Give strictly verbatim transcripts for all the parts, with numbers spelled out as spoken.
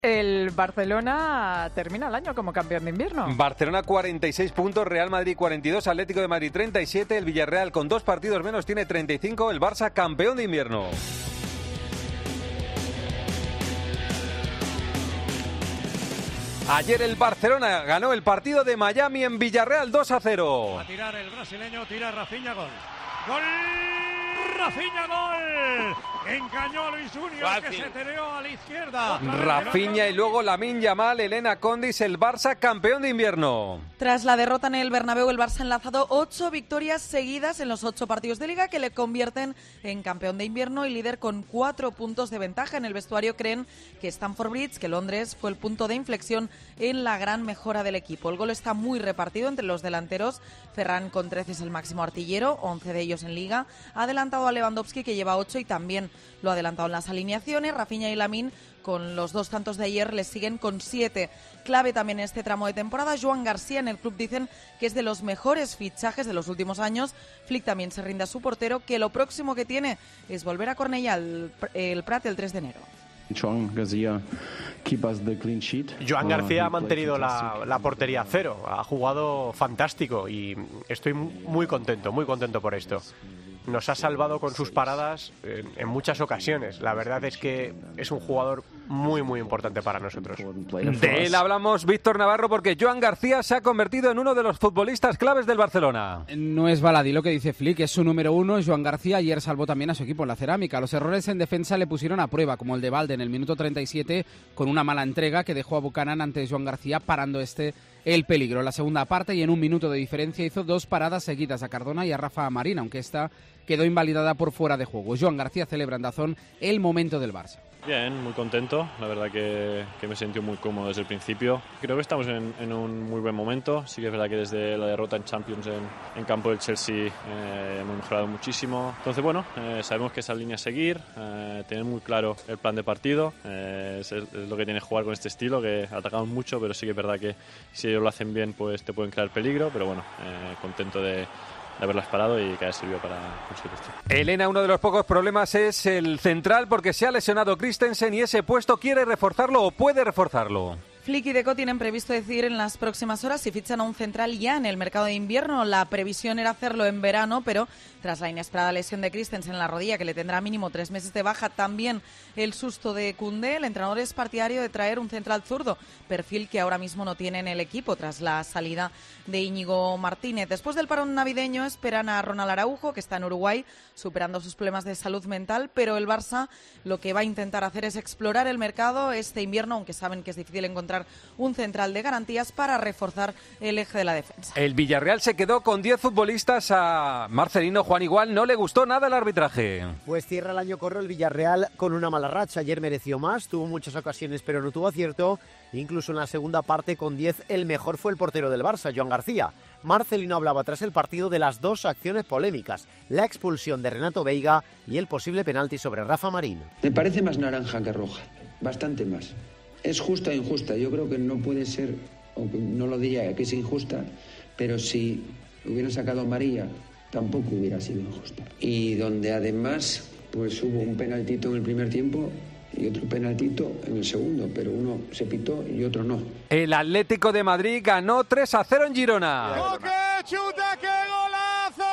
El Barcelona termina el año como campeón de invierno. Barcelona cuarenta y seis puntos, Real Madrid cuarenta y dos, Atlético de Madrid treinta y siete, el Villarreal con dos partidos menos tiene treinta y cinco, el Barça campeón de invierno. Ayer el Barcelona ganó el partido de Miami en Villarreal dos a cero. A tirar el brasileño, tira Rafinha, gol. ¡Gol! Rafinha, gol. Engañó a Luis Junior, que se tereó a la izquierda. Rafinha y luego Lamine Yamal, Elena Condis, el Barça campeón de invierno. Tras la derrota en el Bernabéu, el Barça ha enlazado ocho victorias seguidas en los ocho partidos de Liga que le convierten en campeón de invierno y líder con cuatro puntos de ventaja. En el vestuario creen que Stamford Bridge, que Londres, fue el punto de inflexión en la gran mejora del equipo. El gol está muy repartido entre los delanteros. Ferran con trece es el máximo artillero, once de ellos en Liga. Ha adelantado a Lewandowski, que lleva ocho, y también lo ha adelantado en las alineaciones. Rafinha y Lamine, con los dos tantos de ayer, les siguen con siete. Clave también en este tramo de temporada, Joan García. En el club dicen que es de los mejores fichajes de los últimos años. Flick también se rinde a su portero, que lo próximo que tiene es volver a Cornellà, el, el Prat, el tres de enero. Joan García, Joan García ha mantenido la, la portería a cero, ha jugado fantástico y estoy muy contento, muy contento por esto. Nos ha salvado con sus paradas en, en muchas ocasiones. La verdad es que es un jugador muy, muy importante para nosotros. De él hablamos, Víctor Navarro, porque Joan García se ha convertido en uno de los futbolistas claves del Barcelona. No es baladí lo que dice Flick, es su número uno. Joan García ayer salvó también a su equipo en la cerámica. Los errores en defensa le pusieron a prueba, como el de Valde en el minuto treinta y siete, con una mala entrega que dejó a Buchanan ante Joan García, parando este el peligro. En la segunda parte, y en un minuto de diferencia, hizo dos paradas seguidas a Cardona y a Rafa Marín, aunque esta quedó invalidada por fuera de juego. Joan García celebra en Dazón el momento del Barça. Bien, muy contento, la verdad que, que me he sentido muy cómodo desde el principio. Creo que estamos en, en un muy buen momento, sí que es verdad que desde la derrota en Champions en, en campo del Chelsea eh, hemos mejorado muchísimo. Entonces bueno, eh, sabemos que esa línea a seguir, eh, tener muy claro el plan de partido, eh, es, es lo que tiene jugar con este estilo, que atacamos mucho, pero sí que es verdad que si ellos lo hacen bien pues te pueden crear peligro, pero bueno, eh, contento de... de haberlas parado y que haya servido para conseguir esto. Elena, uno de los pocos problemas es el central, porque se ha lesionado Christensen y ese puesto quiere reforzarlo o puede reforzarlo. Flick y Deco tienen previsto decir en las próximas horas si fichan a un central ya en el mercado de invierno. La previsión era hacerlo en verano, pero tras la inesperada lesión de Christensen en la rodilla, que le tendrá mínimo tres meses de baja, también el susto de Koundé, el entrenador es partidario de traer un central zurdo, perfil que ahora mismo no tiene en el equipo tras la salida de Íñigo Martínez. Después del parón navideño esperan a Ronald Araujo, que está en Uruguay superando sus problemas de salud mental, pero el Barça lo que va a intentar hacer es explorar el mercado este invierno, aunque saben que es difícil encontrar un central de garantías para reforzar el eje de la defensa. El Villarreal se quedó con diez futbolistas. A Marcelino Juan Igual no le gustó nada el arbitraje. Pues cierra el año corro el Villarreal con una mala racha. Ayer mereció más, tuvo muchas ocasiones pero no tuvo acierto. Incluso en la segunda parte con diez el mejor fue el portero del Barça, Joan García. Marcelino hablaba tras el partido de las dos acciones polémicas, la expulsión de Renato Veiga y el posible penalti sobre Rafa Marín. Me parece más naranja que roja, bastante más. Es justa o injusta, yo creo que no puede ser, o no lo diría que es injusta, pero si hubieran sacado amarilla tampoco hubiera sido injusta. Y donde además pues hubo un penaltito en el primer tiempo y otro penaltito en el segundo, pero uno se pitó y otro no. El Atlético de Madrid ganó tres a cero en Girona. ¡Coque, chuta, qué golazo!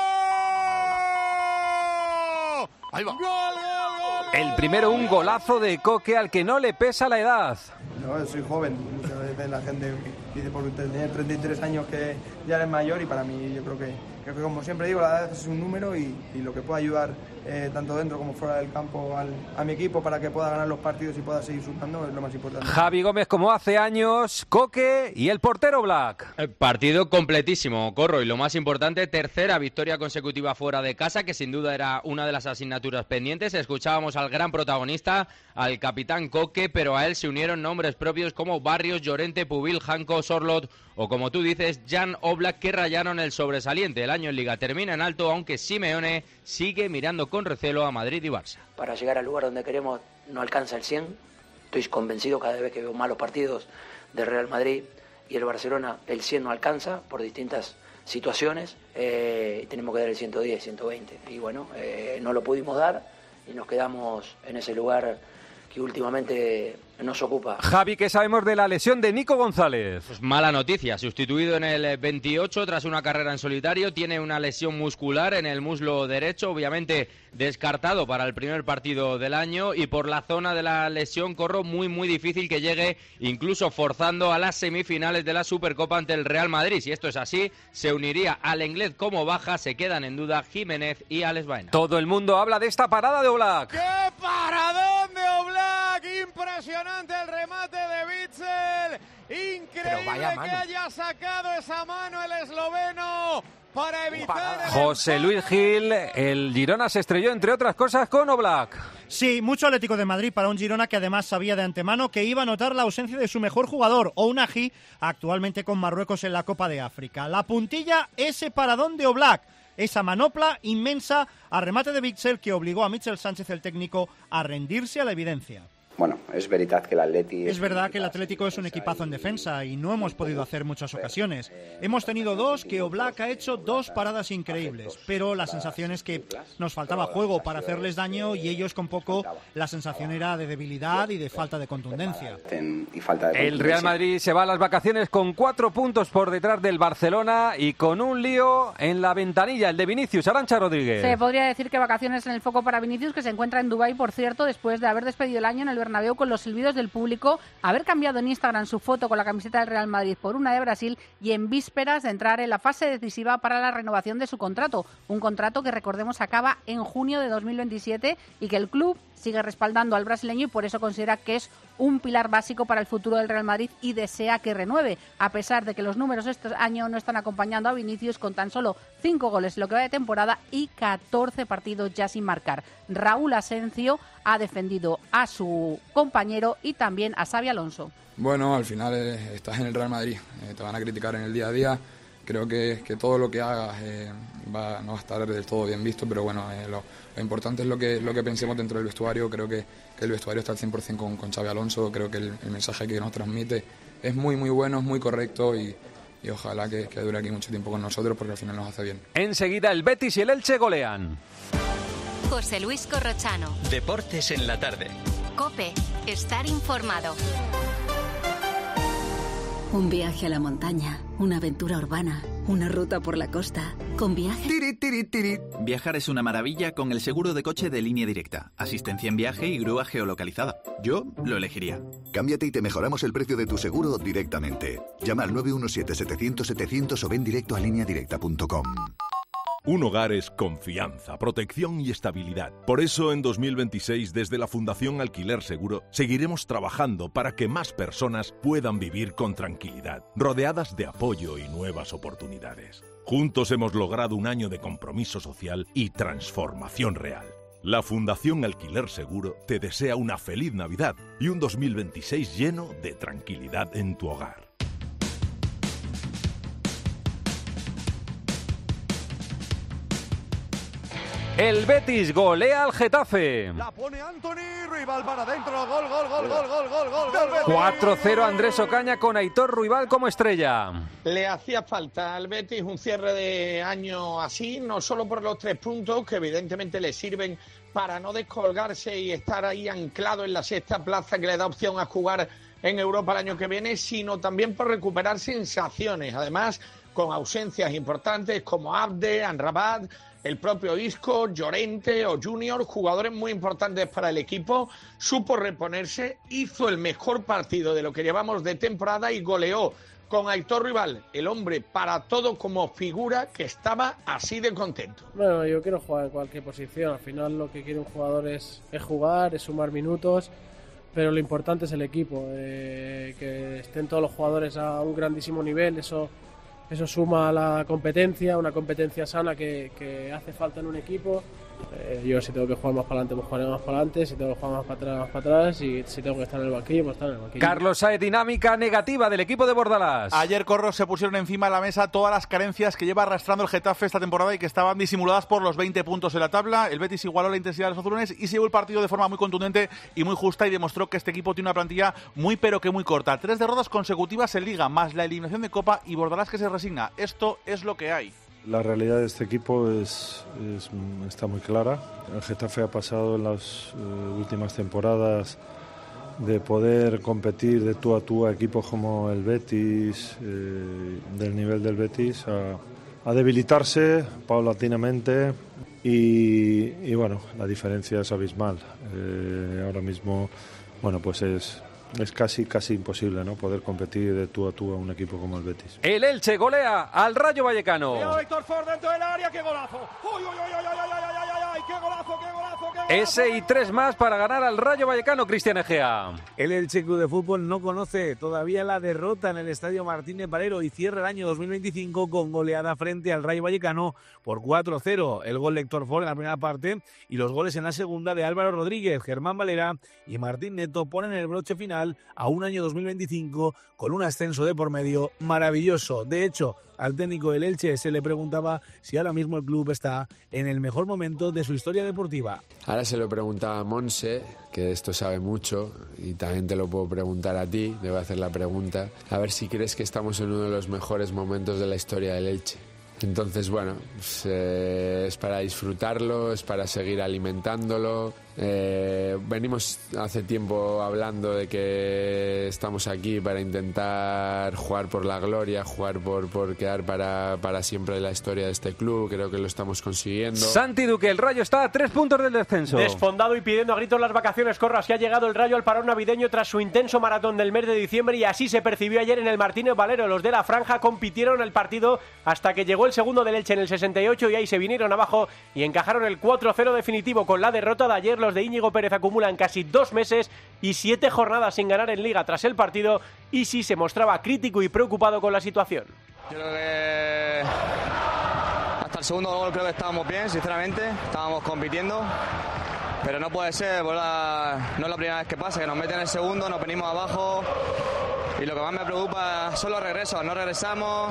Ahí va. ¡Gol, gol, gol! El primero, un golazo de Coque al que no le pesa la edad. No, soy joven, muchas veces la gente dice por tener treinta y tres años que ya eres mayor, y para mí yo creo que, creo que como siempre digo, la edad es un número y, y lo que pueda ayudar eh, tanto dentro como fuera del campo al, a mi equipo para que pueda ganar los partidos y pueda seguir sumando es lo más importante. Javi Gómez como hace años, Coque y el portero Black. El partido completísimo, Corro, y lo más importante, tercera victoria consecutiva fuera de casa, que sin duda era una de las asignaturas pendientes. Escuchábamos al gran protagonista, al capitán Coque, pero a él se unieron nombres propios como Barrios, Llorente, Pubil, Janko, Sorlot o, como tú dices, Jan Oblak, que rayaron el sobresaliente. El año en Liga termina en alto, aunque Simeone sigue mirando con recelo a Madrid y Barça. Para llegar al lugar donde queremos no alcanza el cien. Estoy convencido cada vez que veo malos partidos del Real Madrid y el Barcelona, el cien no alcanza por distintas situaciones. Eh, tenemos que dar el ciento diez, ciento veinte. Y bueno, eh, no lo pudimos dar y nos quedamos en ese lugar que últimamente nos ocupa. Javi, ¿qué sabemos de la lesión de Nico González? Pues mala noticia, sustituido en el veintiocho tras una carrera en solitario, tiene una lesión muscular en el muslo derecho, obviamente descartado para el primer partido del año, y por la zona de la lesión, Corro, muy muy difícil que llegue, incluso forzando a las semifinales de la Supercopa ante el Real Madrid. Si esto es así, se uniría al Lenglet como baja, se quedan en duda Jiménez y Alex Baena. Todo el mundo habla de esta parada de Oblak. ¡Qué paradón de Oblak! Impresionante el remate de Witsel. Increíble que haya sacado esa mano el esloveno para evitar... El José Luis Gil, el Girona se estrelló entre otras cosas con Oblak. Sí, mucho Atlético de Madrid para un Girona que además sabía de antemano que iba a notar la ausencia de su mejor jugador, Ounahi, actualmente con Marruecos en la Copa de África. La puntilla, ese paradón de Oblak. Esa manopla inmensa a remate de Witsel que obligó a Michel Sánchez, el técnico, a rendirse a la evidencia. Bueno, es verdad que el Atleti... Es verdad que el Atlético es un equipazo en defensa y no hemos podido hacer muchas ocasiones. Hemos tenido dos que Oblak ha hecho dos paradas increíbles, pero la sensación es que nos faltaba juego para hacerles daño y ellos con poco, la sensación era de debilidad y de falta de contundencia. El Real Madrid se va a las vacaciones con cuatro puntos por detrás del Barcelona y con un lío en la ventanilla, el de Vinicius. Arantxa Rodríguez. Se podría decir que vacaciones en el foco para Vinicius, que se encuentra en Dubái, por cierto, después de haber despedido el año en el Bernabéu con los silbidos del público, haber cambiado en Instagram su foto con la camiseta del Real Madrid por una de Brasil y en vísperas de entrar en la fase decisiva para la renovación de su contrato. Un contrato que, recordemos, acaba en junio de dos mil veintisiete y que el club sigue respaldando al brasileño y por eso considera que es un pilar básico para el futuro del Real Madrid y desea que renueve, a pesar de que los números este año no están acompañando a Vinicius con tan solo cinco goles en lo que va de temporada y catorce partidos ya sin marcar. Raúl Asencio ha defendido a su compañero y también a Xabi Alonso. Bueno, al final eh, estás en el Real Madrid, eh, te van a criticar en el día a día. Creo que, que todo lo que hagas eh, va, no va a estar del todo bien visto, pero bueno, eh, lo, lo importante es lo que, lo que pensemos dentro del vestuario. Creo que, que el vestuario está al cien por ciento con, con Xabi Alonso. Creo que el, el mensaje que nos transmite es muy, muy bueno, es muy correcto y, y ojalá que, que dure aquí mucho tiempo con nosotros porque al final nos hace bien. Enseguida el Betis y el Elche golean. José Luis Corrochano. Deportes en la tarde. COPE. Estar informado. Un viaje a la montaña, una aventura urbana, una ruta por la costa, con viaje... Tiri, tiri, tiri. Viajar es una maravilla con el seguro de coche de Línea Directa. Asistencia en viaje y grúa geolocalizada. Yo lo elegiría. Cámbiate y te mejoramos el precio de tu seguro directamente. Llama al nueve uno siete, setecientos, setecientos o ven directo a línea directa punto com. Un hogar es confianza, protección y estabilidad. Por eso, en dos mil veintiséis, desde la Fundación Alquiler Seguro, seguiremos trabajando para que más personas puedan vivir con tranquilidad, rodeadas de apoyo y nuevas oportunidades. Juntos hemos logrado un año de compromiso social y transformación real. La Fundación Alquiler Seguro te desea una feliz Navidad y un dos mil veintiséis lleno de tranquilidad en tu hogar. El Betis golea al Getafe. La pone Anthony, rival para adentro, gol, gol, gol, gol, gol, gol, gol, gol. cuatro cero Andrés Ocaña con Aitor Ruibal como estrella. Le hacía falta al Betis un cierre de año así, no solo por los tres puntos, que evidentemente le sirven para no descolgarse y estar ahí anclado en la sexta plaza que le da opción a jugar en Europa el año que viene, sino también por recuperar sensaciones, además con ausencias importantes como Abde, Amrabat, el propio Isco, Llorente o Junior, jugadores muy importantes para el equipo. Supo reponerse, hizo el mejor partido de lo que llevamos de temporada y goleó con Aitor Ruibal, el hombre para todo como figura que estaba así de contento. Bueno, yo quiero jugar en cualquier posición, al final lo que quiere un jugador es, es jugar, es sumar minutos, pero lo importante es el equipo, eh, que estén todos los jugadores a un grandísimo nivel, eso... Eso suma a la competencia, una competencia sana que, que hace falta en un equipo. Eh, yo si tengo que jugar más para adelante, pues jugaré más para adelante, si tengo que jugar más para atrás, más para atrás, y si tengo que estar en el banquillo, pues estar en el banquillo. Carlos Saez, dinámica negativa del equipo de Bordalás. Ayer, Corro, se pusieron encima de la mesa todas las carencias que lleva arrastrando el Getafe esta temporada y que estaban disimuladas por los veinte puntos en la tabla. El Betis igualó la intensidad de los azulones y se llevó el partido de forma muy contundente y muy justa y demostró que este equipo tiene una plantilla muy pero que muy corta. Tres derrotas consecutivas en Liga, más la eliminación de Copa y Bordalás que se resigna. Esto es lo que hay. La realidad de este equipo es, es, está muy clara. El Getafe ha pasado en las uh, últimas temporadas de poder competir de tú a tú a equipos como el Betis, eh, del nivel del Betis, a, a debilitarse paulatinamente y, y bueno, la diferencia es abismal. Eh, ahora mismo, bueno, pues es... Es casi casi imposible, ¿no? Poder competir de tú a tú a un equipo como el Betis. El Elche golea al Rayo Vallecano. Cuidado, Héctor Ford dentro del área, qué golazo. ¡Uy, uy, uy, uy, uy, uy, uy, uy! ¡Qué golazo, qué golazo, qué golazo! Ese y tres más para ganar al Rayo Vallecano, Cristian Egea. El Elche Club de Fútbol no conoce todavía la derrota en el Estadio Martínez Valero y cierra el año dos mil veinticinco con goleada frente al Rayo Vallecano por cuatro cero. El gol de Héctor Ford en la primera parte y los goles en la segunda de Álvaro Rodríguez, Germán Valera y Martín Neto ponen el broche final a un año dos mil veinticinco con un ascenso de por medio maravilloso. De hecho, al técnico del Elche se le preguntaba si ahora mismo el club está en el mejor momento de su historia deportiva. Ahora se lo preguntaba a Monse, que de esto sabe mucho, y también te lo puedo preguntar a ti, le voy a hacer la pregunta, a ver si crees que estamos en uno de los mejores momentos de la historia del Elche. Entonces, bueno, pues, eh, es para disfrutarlo, es para seguir alimentándolo. Eh, venimos hace tiempo hablando de que estamos aquí para intentar jugar por la gloria, jugar por, por quedar para, para siempre la historia de este club. Creo que lo estamos consiguiendo. Santi Duque, el Rayo está a tres puntos del descenso. Desfondado y pidiendo a gritos las vacaciones, Corras, que ha llegado el Rayo al parón navideño tras su intenso maratón del mes de diciembre, y así se percibió ayer en el Martínez Valero. Los de la franja compitieron el partido hasta que llegó el segundo del Elche en el sesenta y ocho y ahí se vinieron abajo y encajaron el cuatro cero definitivo. Con la derrota de ayer, los de Íñigo Pérez acumulan casi dos meses y siete jornadas sin ganar en Liga. Tras el partido, Isi se mostraba crítico y preocupado con la situación. Yo creo que hasta el segundo gol creo que estábamos bien, sinceramente, estábamos compitiendo, pero no puede ser, no es la primera vez que pasa, que nos meten el segundo, nos venimos abajo y lo que más me preocupa son los regresos, no regresamos,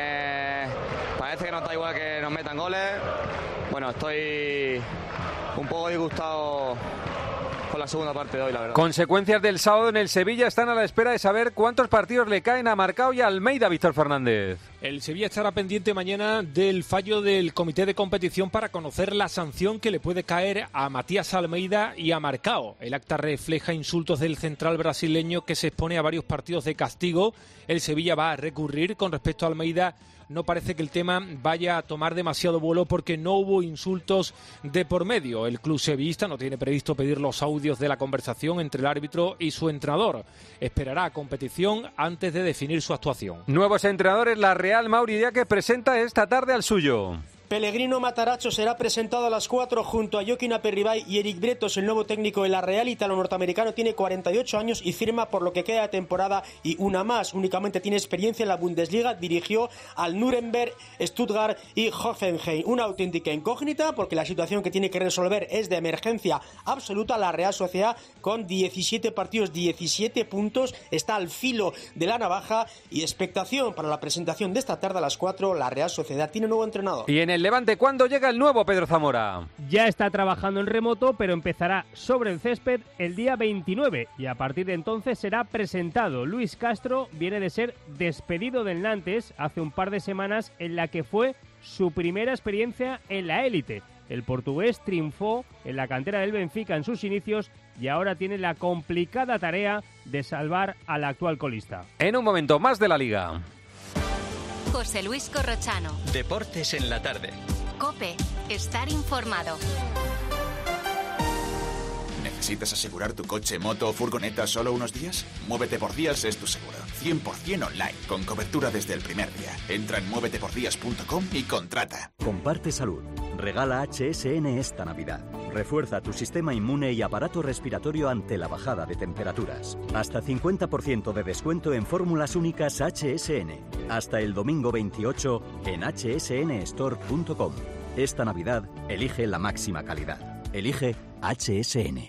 eh, parece que nos da igual que nos metan goles. Bueno, estoy un poco disgustado con la segunda parte de hoy, la verdad. Consecuencias del sábado en el Sevilla están a la espera de saber cuántos partidos le caen a Marcao y a Almeida, Víctor Fernández. El Sevilla estará pendiente mañana del fallo del comité de competición para conocer la sanción que le puede caer a Matías Almeida y a Marcao. El acta refleja insultos del central brasileño que se expone a varios partidos de castigo. El Sevilla va a recurrir. Con respecto a Almeida, no parece que el tema vaya a tomar demasiado vuelo porque no hubo insultos de por medio. El club sevillista no tiene previsto pedir los audios de la conversación entre el árbitro y su entrenador. Esperará a competición antes de definir su actuación. Nuevos entrenadores, la Real Mauri Diaque presenta esta tarde al suyo. Pellegrino Matarazzo será presentado a las cuatro junto a Joaquín Aperribay y Eric Bretos, el nuevo técnico de la Real. Italo-norteamericano tiene cuarenta y ocho años y firma por lo que queda de temporada y una más. Únicamente tiene experiencia en la Bundesliga, dirigió al Nuremberg, Stuttgart y Hoffenheim. Una auténtica incógnita porque la situación que tiene que resolver es de emergencia absoluta. La Real Sociedad con diecisiete partidos, diecisiete puntos, está al filo de la navaja y expectación para la presentación de esta tarde a las cuatro. La Real Sociedad tiene nuevo entrenador. Y en el Levante, ¿cuándo llega el nuevo Pedro Zamora? Ya está trabajando en remoto, pero empezará sobre el césped el día veintinueve y a partir de entonces será presentado. Luis Castro viene de ser despedido del Nantes hace un par de semanas, en la que fue su primera experiencia en la élite. El portugués triunfó en la cantera del Benfica en sus inicios y ahora tiene la complicada tarea de salvar al actual colista. En un momento más de la Liga. José Luis Corrochano. Deportes en la tarde. COPE. Estar informado. ¿Necesitas asegurar tu coche, moto o furgoneta solo unos días? Muévete por Días es tu seguro. cien por ciento online, con cobertura desde el primer día. Entra en muévete por días punto com y contrata. Comparte salud. Regala H S N esta Navidad. Refuerza tu sistema inmune y aparato respiratorio ante la bajada de temperaturas. Hasta cincuenta por ciento de descuento en fórmulas únicas H S N. Hasta el domingo veintiocho en h s n store punto com. Esta Navidad, elige la máxima calidad. Elige H S N.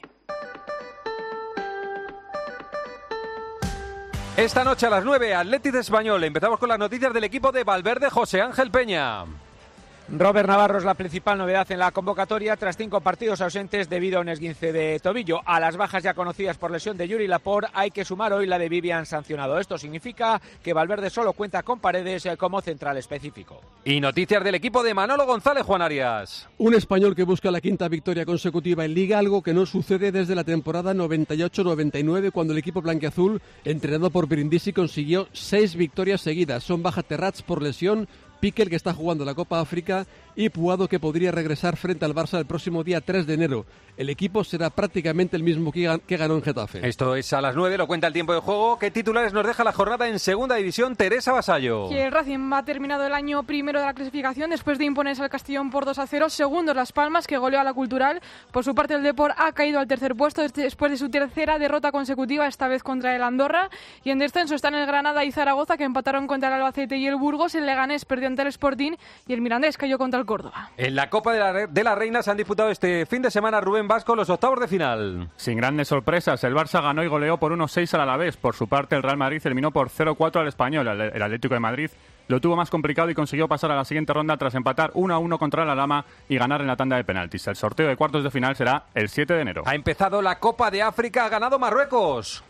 Esta noche a las nueve, Athletic de Español. Empezamos con las noticias del equipo de Valverde, José Ángel Peña. Robert Navarro es la principal novedad en la convocatoria tras cinco partidos ausentes debido a un esguince de tobillo. A las bajas ya conocidas por lesión de Yuri Laporte hay que sumar hoy la de Vivian sancionado. Esto significa que Valverde solo cuenta con Paredes como central específico. Y noticias del equipo de Manolo González, Juan Arias. Un español que busca la quinta victoria consecutiva en Liga, algo que no sucede desde la temporada noventa y ocho noventa y nueve, cuando el equipo blanquiazul, entrenado por Brindisi, consiguió seis victorias seguidas. Son baja Terrats por lesión, Piquel, que está jugando la Copa África, y Puado, que podría regresar frente al Barça el próximo día tres de enero. El equipo será prácticamente el mismo que ganó en Getafe. Esto es a las nueve, lo cuenta el tiempo de juego. ¿Qué titulares nos deja la jornada en Segunda División? Teresa Vasallo. Y el Racing ha terminado el año primero de la clasificación después de imponerse al Castellón por dos a cero. Segundo Las Palmas, que goleó a la Cultural. Por su parte, el Depor ha caído al tercer puesto después de su tercera derrota consecutiva, esta vez contra el Andorra. Y en descenso están el Granada y Zaragoza, que empataron contra el Albacete y el Burgos. El Leganés perdió ante el Sporting y el Mirandés cayó contra el Córdoba. En la Copa de la, de la Reina se han disputado este fin de semana, Rubén Vasco, los octavos de final. Sin grandes sorpresas, el Barça ganó y goleó por uno seis al Alavés. Por su parte, el Real Madrid terminó por cero cuatro al Español. El, el Atlético de Madrid lo tuvo más complicado y consiguió pasar a la siguiente ronda tras empatar uno a uno contra la Lama y ganar en la tanda de penaltis. El sorteo de cuartos de final será el siete de enero. Ha empezado la Copa de África, ha ganado Marruecos.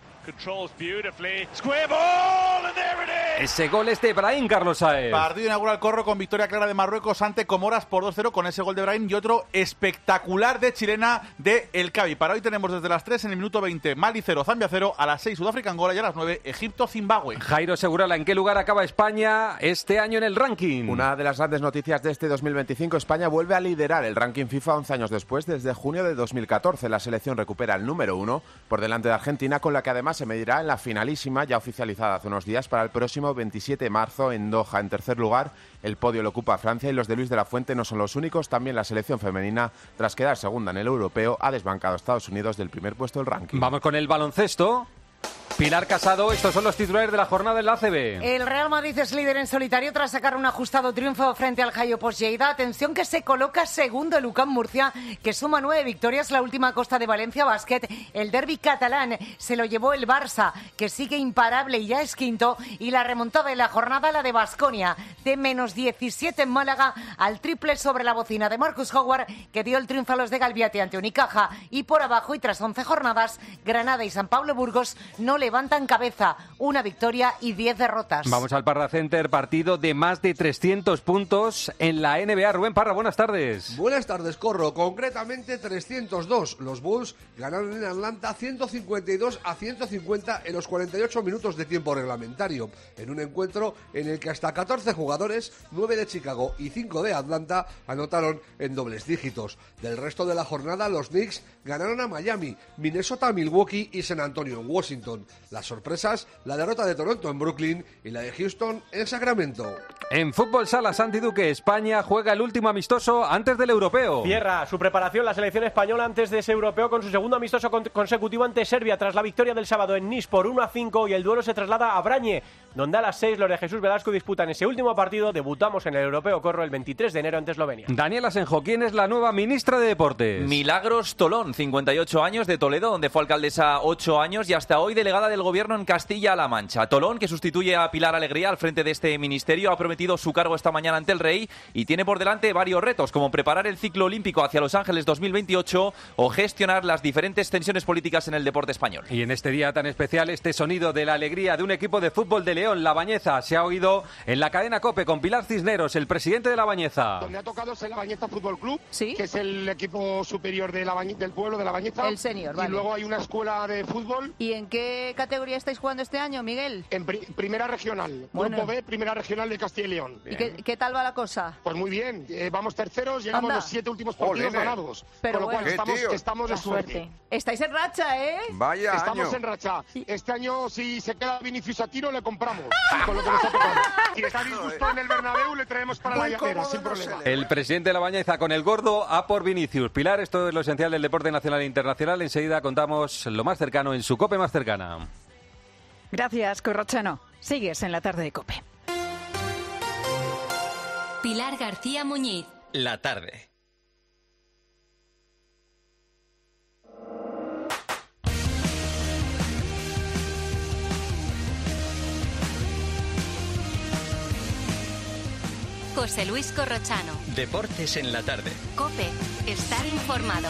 Ese gol es de Brahim, Carlos Saez. Partido inaugural Corro con victoria clara de Marruecos ante Comoras por dos cero con ese gol de Brahim y otro espectacular de chilena de El Cabi. Para hoy tenemos desde las tres en el minuto veinte Mali cero, Zambia cero, a las seis Sudáfrica Angola y a las nueve Egipto Zimbabue. Jairo Segurala, ¿en qué lugar acaba España este año en el ranking? Una de las grandes noticias de este dos mil veinticinco, España vuelve a liderar el ranking FIFA once años después, desde junio de dos mil catorce. La selección recupera el número uno por delante de Argentina, con la que además se medirá en la finalísima, ya oficializada hace unos días, para el próximo veintisiete de marzo en Doha. En tercer lugar, el podio lo ocupa Francia y los de Luis de la Fuente no son los únicos. También la selección femenina, tras quedar segunda en el europeo, ha desbancado a Estados Unidos del primer puesto del ranking. Vamos con el baloncesto. Pilar Casado, estos son los titulares de la jornada en la A C B. El Real Madrid es líder en solitario tras sacar un ajustado triunfo frente al Jaiopos Lleida. Atención que se coloca segundo el U C A M Murcia, que suma nueve victorias. La última Costa de Valencia Básquet. El derbi catalán se lo llevó el Barça, que sigue imparable y ya es quinto. Y la remontada de la jornada, la de Baskonia, de menos diecisiete en Málaga, al triple sobre la bocina de Marcus Howard, que dio el triunfo a los de Galviate ante Unicaja. Y por abajo, y tras once jornadas, Granada y San Pablo Burgos no levantan cabeza, una victoria y diez derrotas. Vamos al Parra Center, partido de más de trescientos puntos en la N B A. Rubén Parra, buenas tardes. Buenas tardes, Corro. Concretamente trescientos dos. Los Bulls ganaron en Atlanta ciento cincuenta y dos a ciento cincuenta en los cuarenta y ocho minutos de tiempo reglamentario, en un encuentro en el que hasta catorce jugadores, nueve de Chicago y cinco de Atlanta, anotaron en dobles dígitos. Del resto de la jornada, los Knicks ganaron a Miami, Minnesota a Milwaukee y San Antonio en Washington. Las sorpresas, la derrota de Toronto en Brooklyn y la de Houston en Sacramento. En fútbol sala, Santi Duque, España juega el último amistoso antes del europeo. Cierra su preparación la selección española antes de ese europeo con su segundo amistoso con- consecutivo ante Serbia tras la victoria del sábado en Nice por uno a cinco, y el duelo se traslada a Brañe, donde a las seis los de Jesús Velasco disputan ese último partido. Debutamos en el europeo Corro el veintitrés de enero ante Eslovenia. Daniel Asenjo, ¿quién es la nueva ministra de Deportes? Milagros Tolón, cincuenta y ocho años, de Toledo, donde fue alcaldesa ocho años y hasta hoy delegada del gobierno en Castilla-La Mancha. Tolón, que sustituye a Pilar Alegría al frente de este ministerio, ha prometido su cargo esta mañana ante el Rey y tiene por delante varios retos, como preparar el ciclo olímpico hacia Los Ángeles dos mil veintiocho o gestionar las diferentes tensiones políticas en el deporte español. Y en este día tan especial, este sonido de la alegría de un equipo de fútbol de León, La Bañeza, se ha oído en la cadena COPE con Pilar Cisneros, el presidente de La Bañeza. Donde ha tocado es el La Bañeza Fútbol Club, ¿sí?, que es el equipo superior de la Bañe- del pueblo de La Bañeza. El senior, Y vale. luego hay una escuela de fútbol. ¿Y en qué categoría estáis jugando este año, Miguel? En pri- primera regional, Bueno. Grupo B, primera regional de Castilla y León. ¿Y qué, qué tal va la cosa? Pues muy bien, eh, vamos terceros, llegamos Anda. los siete últimos partidos Jolines. ganados. Pero con lo cual bueno. estamos, ¿Qué tíos? estamos de La suerte. suerte. Estáis en racha, ¿eh? Vaya Estamos año. en racha. Este año, si se queda Vinicius a tiro, le compramos. Con lo que nos ha tocado. Si está disgusto en el Bernabéu, le traemos para la llanera, sin problema. El presidente de La Bañeza con el gordo a por Vinicius. Pilar, esto es lo esencial del deporte nacional e internacional. Enseguida contamos lo más cercano en su COPE más cercana. Gracias, Corrochano. Sigues en la tarde de COPE. Pilar García Muñiz. La tarde. José Luis Corrochano. Deportes en la tarde. COPE. Estar informado.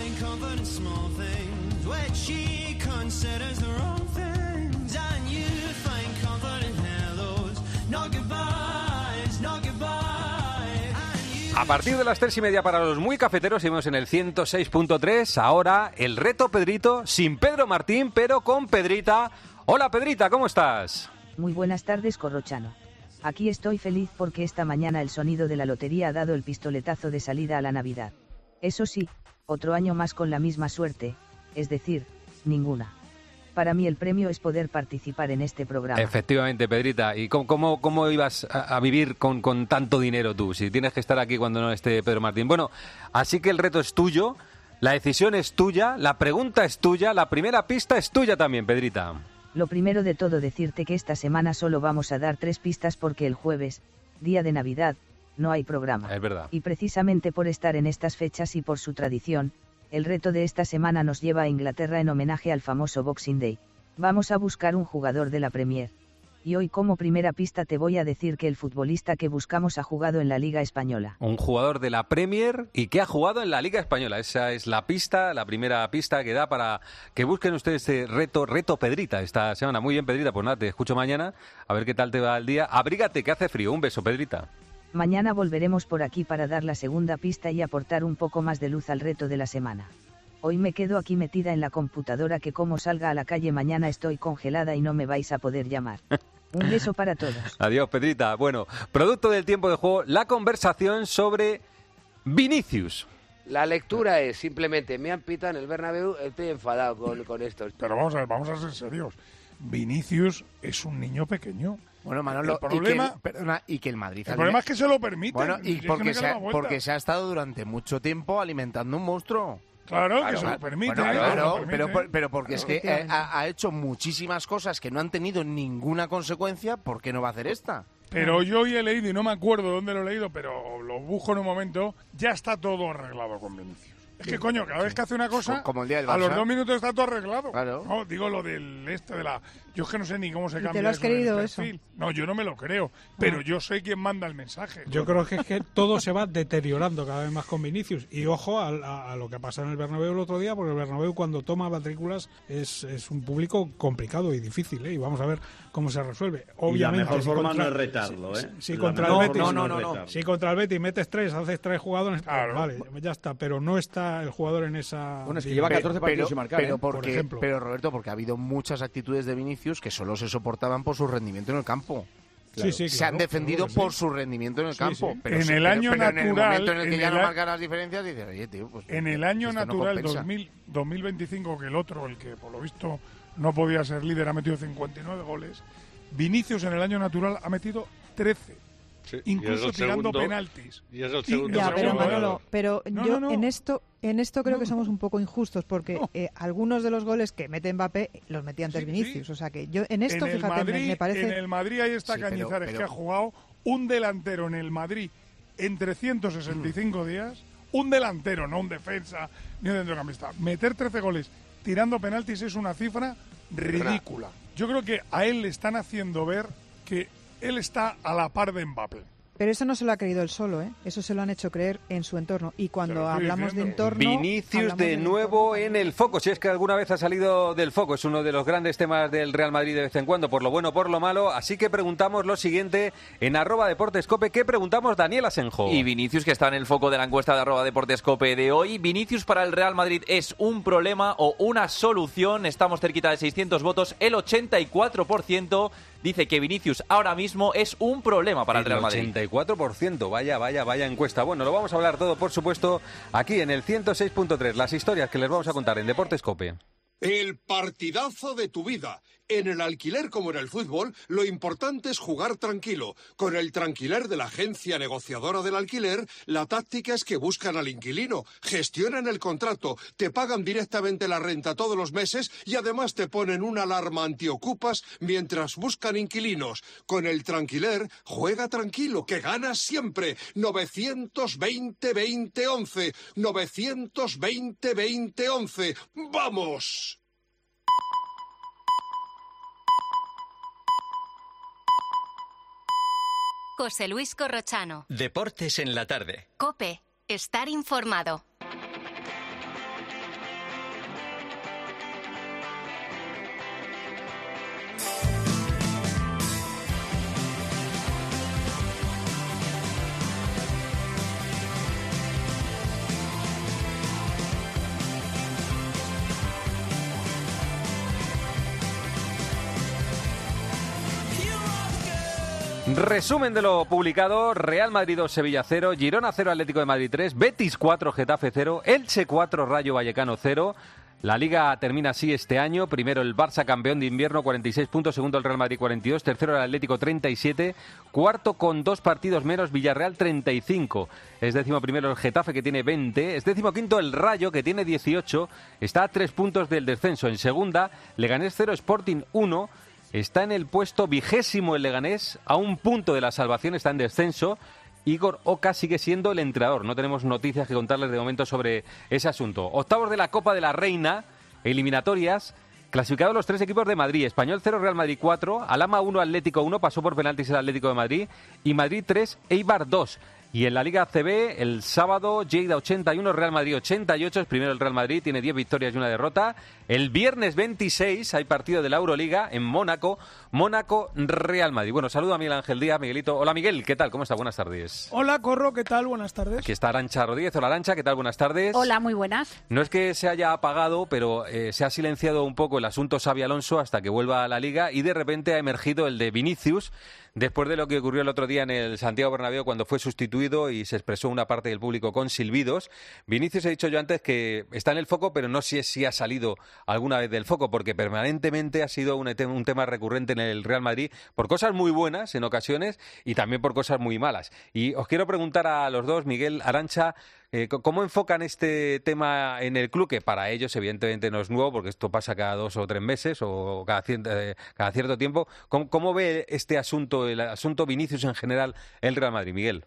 A partir de las tres y media para los muy cafeteros, seguimos en el ciento seis punto tres. Ahora el reto Pedrito, sin Pedro Martín, pero con Pedrita. Hola Pedrita, ¿cómo estás? Muy buenas tardes, Corrochano. Aquí estoy feliz porque esta mañana el sonido de la lotería ha dado el pistoletazo de salida a la Navidad. Eso sí, otro año más con la misma suerte, es decir, ninguna. Para mí el premio es poder participar en este programa. Efectivamente, Pedrita. ¿Y cómo, cómo, cómo ibas a, a vivir con, con tanto dinero tú? Si tienes que estar aquí cuando no esté Pedro Martín. Bueno, así que el reto es tuyo, la decisión es tuya, la pregunta es tuya, la primera pista es tuya también, Pedrita. Lo primero de todo decirte que esta semana solo vamos a dar tres pistas porque el jueves, día de Navidad, no hay programa. Es verdad. Y precisamente por estar en estas fechas y por su tradición, el reto de esta semana nos lleva a Inglaterra en homenaje al famoso Boxing Day. Vamos a buscar un jugador de la Premier. Y hoy como primera pista te voy a decir que el futbolista que buscamos ha jugado en la Liga Española. Un jugador de la Premier y que ha jugado en la Liga Española. Esa es la pista, la primera pista que da para que busquen ustedes este reto, reto Pedrita esta semana. Muy bien, Pedrita, pues nada, te escucho mañana, a ver qué tal te va el día. Abrígate, que hace frío. Un beso, Pedrita. Mañana volveremos por aquí para dar la segunda pista y aportar un poco más de luz al reto de la semana. Hoy me quedo aquí metida en la computadora que como salga a la calle mañana estoy congelada y no me vais a poder llamar. Un beso para todos. Adiós, Pedrita. Bueno, producto del tiempo de juego, la conversación sobre Vinicius. La lectura es simplemente, me han pitado en el Bernabéu, estoy enfadado con, con esto. Pero vamos a ver, vamos a ser serios. Vinicius es un niño pequeño. Bueno, Manolo, el problema, y, que el, perdona, y que el Madrid... El problema es que se lo permite. Bueno, y porque, se ha, porque se ha estado durante mucho tiempo alimentando un monstruo. Claro, claro, que se lo permite. Bueno, claro, lo permite. Pero, pero porque es que ha, ha hecho muchísimas cosas que no han tenido ninguna consecuencia, ¿por qué no va a hacer esta? Pero yo hoy he leído, y no me acuerdo dónde lo he leído, pero lo busco en un momento, ya está todo arreglado con Vinicius. Es que, coño, cada vez que hace una cosa, como el día del a Barça. los dos minutos está todo arreglado. Claro. No, digo lo del este de la... Yo es que no sé ni cómo se cambia ¿Te lo has eso en el creído perfil. eso? No, yo no me lo creo, pero yo sé quién manda el mensaje. Yo creo que es que todo se va deteriorando cada vez más con Vinicius. Y ojo a, a, a lo que pasa en el Bernabéu el otro día, porque el Bernabéu cuando toma matrículas es, es un público complicado y difícil, ¿eh? Y vamos a ver cómo se resuelve. Obviamente, y la mejor si forma contra, no es retarlo, ¿eh? Si, si La contra el mejor Betis, forma no, no, es no, retarlo. si contra el Betis metes tres, haces tres jugadores, claro. vale, ya está. Pero no está el jugador en esa... Bueno, es que lleva catorce partidos sin marcar, pero, ¿eh? porque, Por ejemplo. pero Roberto, porque ha habido muchas actitudes de Vinicius que solo se soportaban por su rendimiento en el campo. Claro. Sí, sí, se claro, han defendido claro, por sí. su rendimiento en el Sí, campo. sí. Pero en sí, el pero, año pero natural, en el momento en el que en ya el no a- marcan las diferencias, dices, oye, tío, pues... En el año esto no natural compensa. dos mil, dos mil veinticinco, que el otro, el que por lo visto no podía ser líder, ha metido cincuenta y nueve goles, Vinicius en el año natural ha metido trece. Sí, y incluso es el tirando segundo- penaltis. y es el Y- segundo Ya, el pero segundo Manolo, pero No, yo no, no. en esto en esto creo que somos un poco injustos porque eh, algunos de los goles que mete Mbappé los metía antes Sí, Vinicius, sí. o sea que yo en esto, en el fíjate, me- Madrid, me, parece... En el Madrid ahí está Sí, pero- Cañizares, pero- que ha jugado un delantero en el Madrid en trescientos sesenta y cinco días, un delantero, no un defensa ni un centrocampista. Meter trece goles tirando penaltis es una cifra ridícula. Yo creo que a él le están haciendo ver que él está a la par de Mbappé. Pero eso no se lo ha creído él solo, ¿eh? Eso se lo han hecho creer en su entorno. Y Te cuando lo estoy hablamos de diciendo. entorno... Vinicius hablamos de del nuevo en el foco, si es que alguna vez ha salido del foco, es uno de los grandes temas del Real Madrid de vez en cuando, por lo bueno, por lo malo, así que preguntamos lo siguiente en arroba deportescope, ¿qué preguntamos Daniel Asenjo? Y Vinicius, que está en el foco de la encuesta de arroba deportescope de hoy. ¿Vinicius para el Real Madrid es un problema o una solución? Estamos cerquita de seiscientos votos. El ochenta y cuatro por ciento dice que Vinicius ahora mismo es un problema para el Real Madrid. ochenta y cuatro por ciento, vaya, vaya, vaya encuesta. Bueno, lo vamos a hablar todo, por supuesto, aquí en el ciento seis punto tres, las historias que les vamos a contar en Deportescope. El partidazo de tu vida. En el alquiler como en el fútbol, lo importante es jugar tranquilo. Con el Tranquiler de la agencia negociadora del alquiler, la táctica es que buscan al inquilino, gestionan el contrato, te pagan directamente la renta todos los meses y además te ponen una alarma antiocupas mientras buscan inquilinos. Con el Tranquiler, juega tranquilo, que ganas siempre. novecientos veinte veinte once. novecientos veinte veinte once. ¡Vamos! José Luis Corrochano. Deportes en la tarde. COPE. Estar informado. Resumen de lo publicado: Real Madrid dos, Sevilla cero, Girona cero, Atlético de Madrid tres, Betis cuatro, Getafe cero, Elche cuatro, Rayo Vallecano cero. La Liga termina así este año. Primero el Barça, campeón de invierno, cuarenta y seis puntos. Segundo el Real Madrid, cuarenta y dos. Tercero el Atlético, treinta y siete. Cuarto con dos partidos menos, Villarreal, treinta y cinco. Es décimo primero el Getafe, que tiene veinte. Es décimo quinto el Rayo, que tiene dieciocho. Está a tres puntos del descenso. En segunda, Leganés cero, Sporting uno. Está en el puesto vigésimo el Leganés, a un punto de la salvación, está en descenso. Igor Oca sigue siendo el entrenador. No tenemos noticias que contarles de momento sobre ese asunto. Octavos de la Copa de la Reina, eliminatorias, clasificados los tres equipos de Madrid. Español cero, Real Madrid cuatro, Alhama uno, Atlético uno, pasó por penaltis el Atlético de Madrid, y Madrid tres, Eibar dos. Y en la Liga A C B, el sábado, Lleida ochenta y uno, Real Madrid ochenta y ocho. Es primero el Real Madrid, tiene diez victorias y una derrota. El viernes veintiséis hay partido de la Euroliga en Mónaco. Mónaco-Real Madrid. Bueno, saludo a Miguel Ángel Díaz. Miguelito. Hola, Miguel. ¿Qué tal? ¿Cómo está? Buenas tardes. Hola, Corro. ¿Qué tal? Buenas tardes. Aquí está Arantxa Rodríguez. Hola, Arantxa. ¿Qué tal? Buenas tardes. Hola, muy buenas. No es que se haya apagado, pero eh, se ha silenciado un poco el asunto Xabi Alonso hasta que vuelva a la Liga, y de repente ha emergido el de Vinicius, después de lo que ocurrió el otro día en el Santiago Bernabéu cuando fue sustituido y se expresó una parte del público con silbidos. Vinicius, he dicho yo antes que está en el foco, pero no sé si ha salido alguna vez del foco, porque permanentemente ha sido un, un tema recurrente en el Real Madrid, por cosas muy buenas en ocasiones y también por cosas muy malas. Y os quiero preguntar a los dos, Miguel, Arantxa, eh, ¿cómo enfocan este tema en el club? Que para ellos evidentemente no es nuevo, porque esto pasa cada dos o tres meses o cada, eh, cada cierto tiempo. ¿Cómo, cómo ve este asunto, el asunto Vinicius en general, el Real Madrid, Miguel?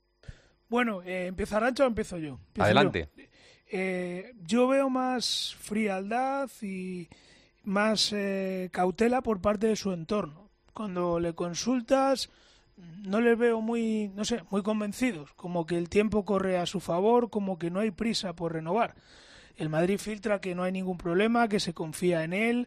Bueno, eh, ¿empieza Arantxa o empiezo yo? Empiezo Adelante. Yo. Eh, yo veo más frialdad y más eh, cautela por parte de su entorno. Cuando le consultas, no les veo muy, no sé, muy convencidos, como que el tiempo corre a su favor, como que no hay prisa por renovar. El Madrid filtra que no hay ningún problema, que se confía en él,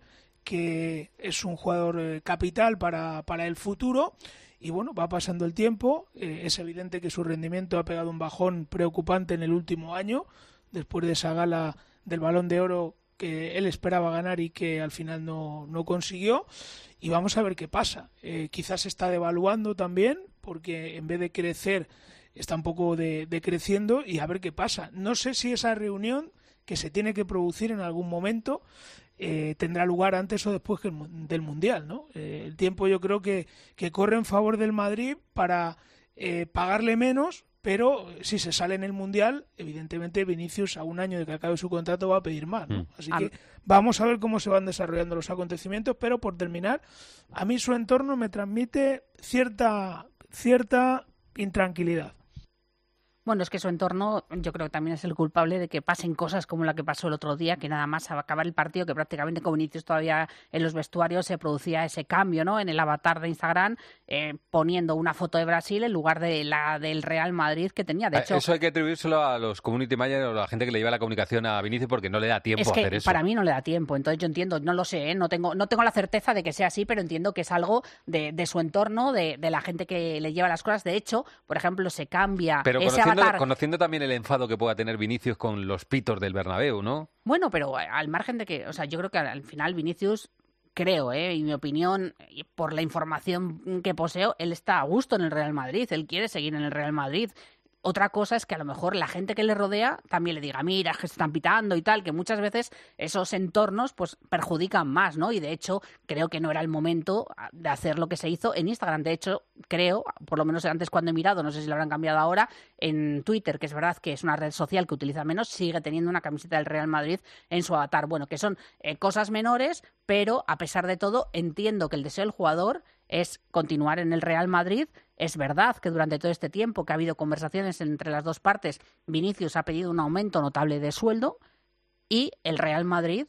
que es un jugador eh, capital para, para el futuro. Y bueno, va pasando el tiempo, eh, es evidente que su rendimiento ha pegado un bajón preocupante en el último año, después de esa gala del Balón de Oro que él esperaba ganar y que al final no, no consiguió. Y vamos a ver qué pasa. Eh, quizás se está devaluando también, porque en vez de crecer está un poco de, decreciendo, y a ver qué pasa. No sé si esa reunión que se tiene que producir en algún momento eh, tendrá lugar antes o después que el, del Mundial, ¿no? Eh, el tiempo yo creo que, que corre en favor del Madrid para eh, pagarle menos, pero si se sale en el Mundial, evidentemente Vinicius a un año de que acabe su contrato va a pedir más, ¿no? Así que vamos a ver cómo se van desarrollando los acontecimientos, pero por terminar, a mí su entorno me transmite cierta, cierta intranquilidad. Bueno, es que su entorno yo creo que también es el culpable de que pasen cosas como la que pasó el otro día, que nada más a acabar el partido, que prácticamente con Vinicius todavía en los vestuarios se producía ese cambio, ¿no? En el avatar de Instagram, eh, poniendo una foto de Brasil en lugar de la del Real Madrid que tenía. De hecho, eso hay que atribuírselo a los community managers o a la gente que le lleva la comunicación a Vinicius, porque no le da tiempo es que a hacer eso. Para mí no le da tiempo, entonces yo entiendo, no lo sé, ¿eh? no tengo no tengo la certeza de que sea así, pero entiendo que es algo de, de su entorno, de, de la gente que le lleva las cosas. De hecho, por ejemplo, se cambia pero ese conociendo, avatar. Conociendo también el enfado que pueda tener Vinicius con los pitos del Bernabéu, ¿no? Bueno, pero al margen de que, o sea, yo creo que al final Vinicius, creo, ¿eh? Y mi opinión, por la información que poseo, él está a gusto en el Real Madrid, él quiere seguir en el Real Madrid. Otra cosa es que a lo mejor la gente que le rodea también le diga, mira, que se están pitando y tal, que muchas veces esos entornos pues perjudican más, ¿no? Y de hecho creo que no era el momento de hacer lo que se hizo en Instagram. De hecho, creo, por lo menos antes cuando he mirado, no sé si lo habrán cambiado ahora, en Twitter, que es verdad que es una red social que utiliza menos, sigue teniendo una camiseta del Real Madrid en su avatar. Bueno, que son eh, cosas menores, pero a pesar de todo entiendo que el deseo del jugador es continuar en el Real Madrid. Es verdad que durante todo este tiempo que ha habido conversaciones entre las dos partes, Vinicius ha pedido un aumento notable de sueldo y el Real Madrid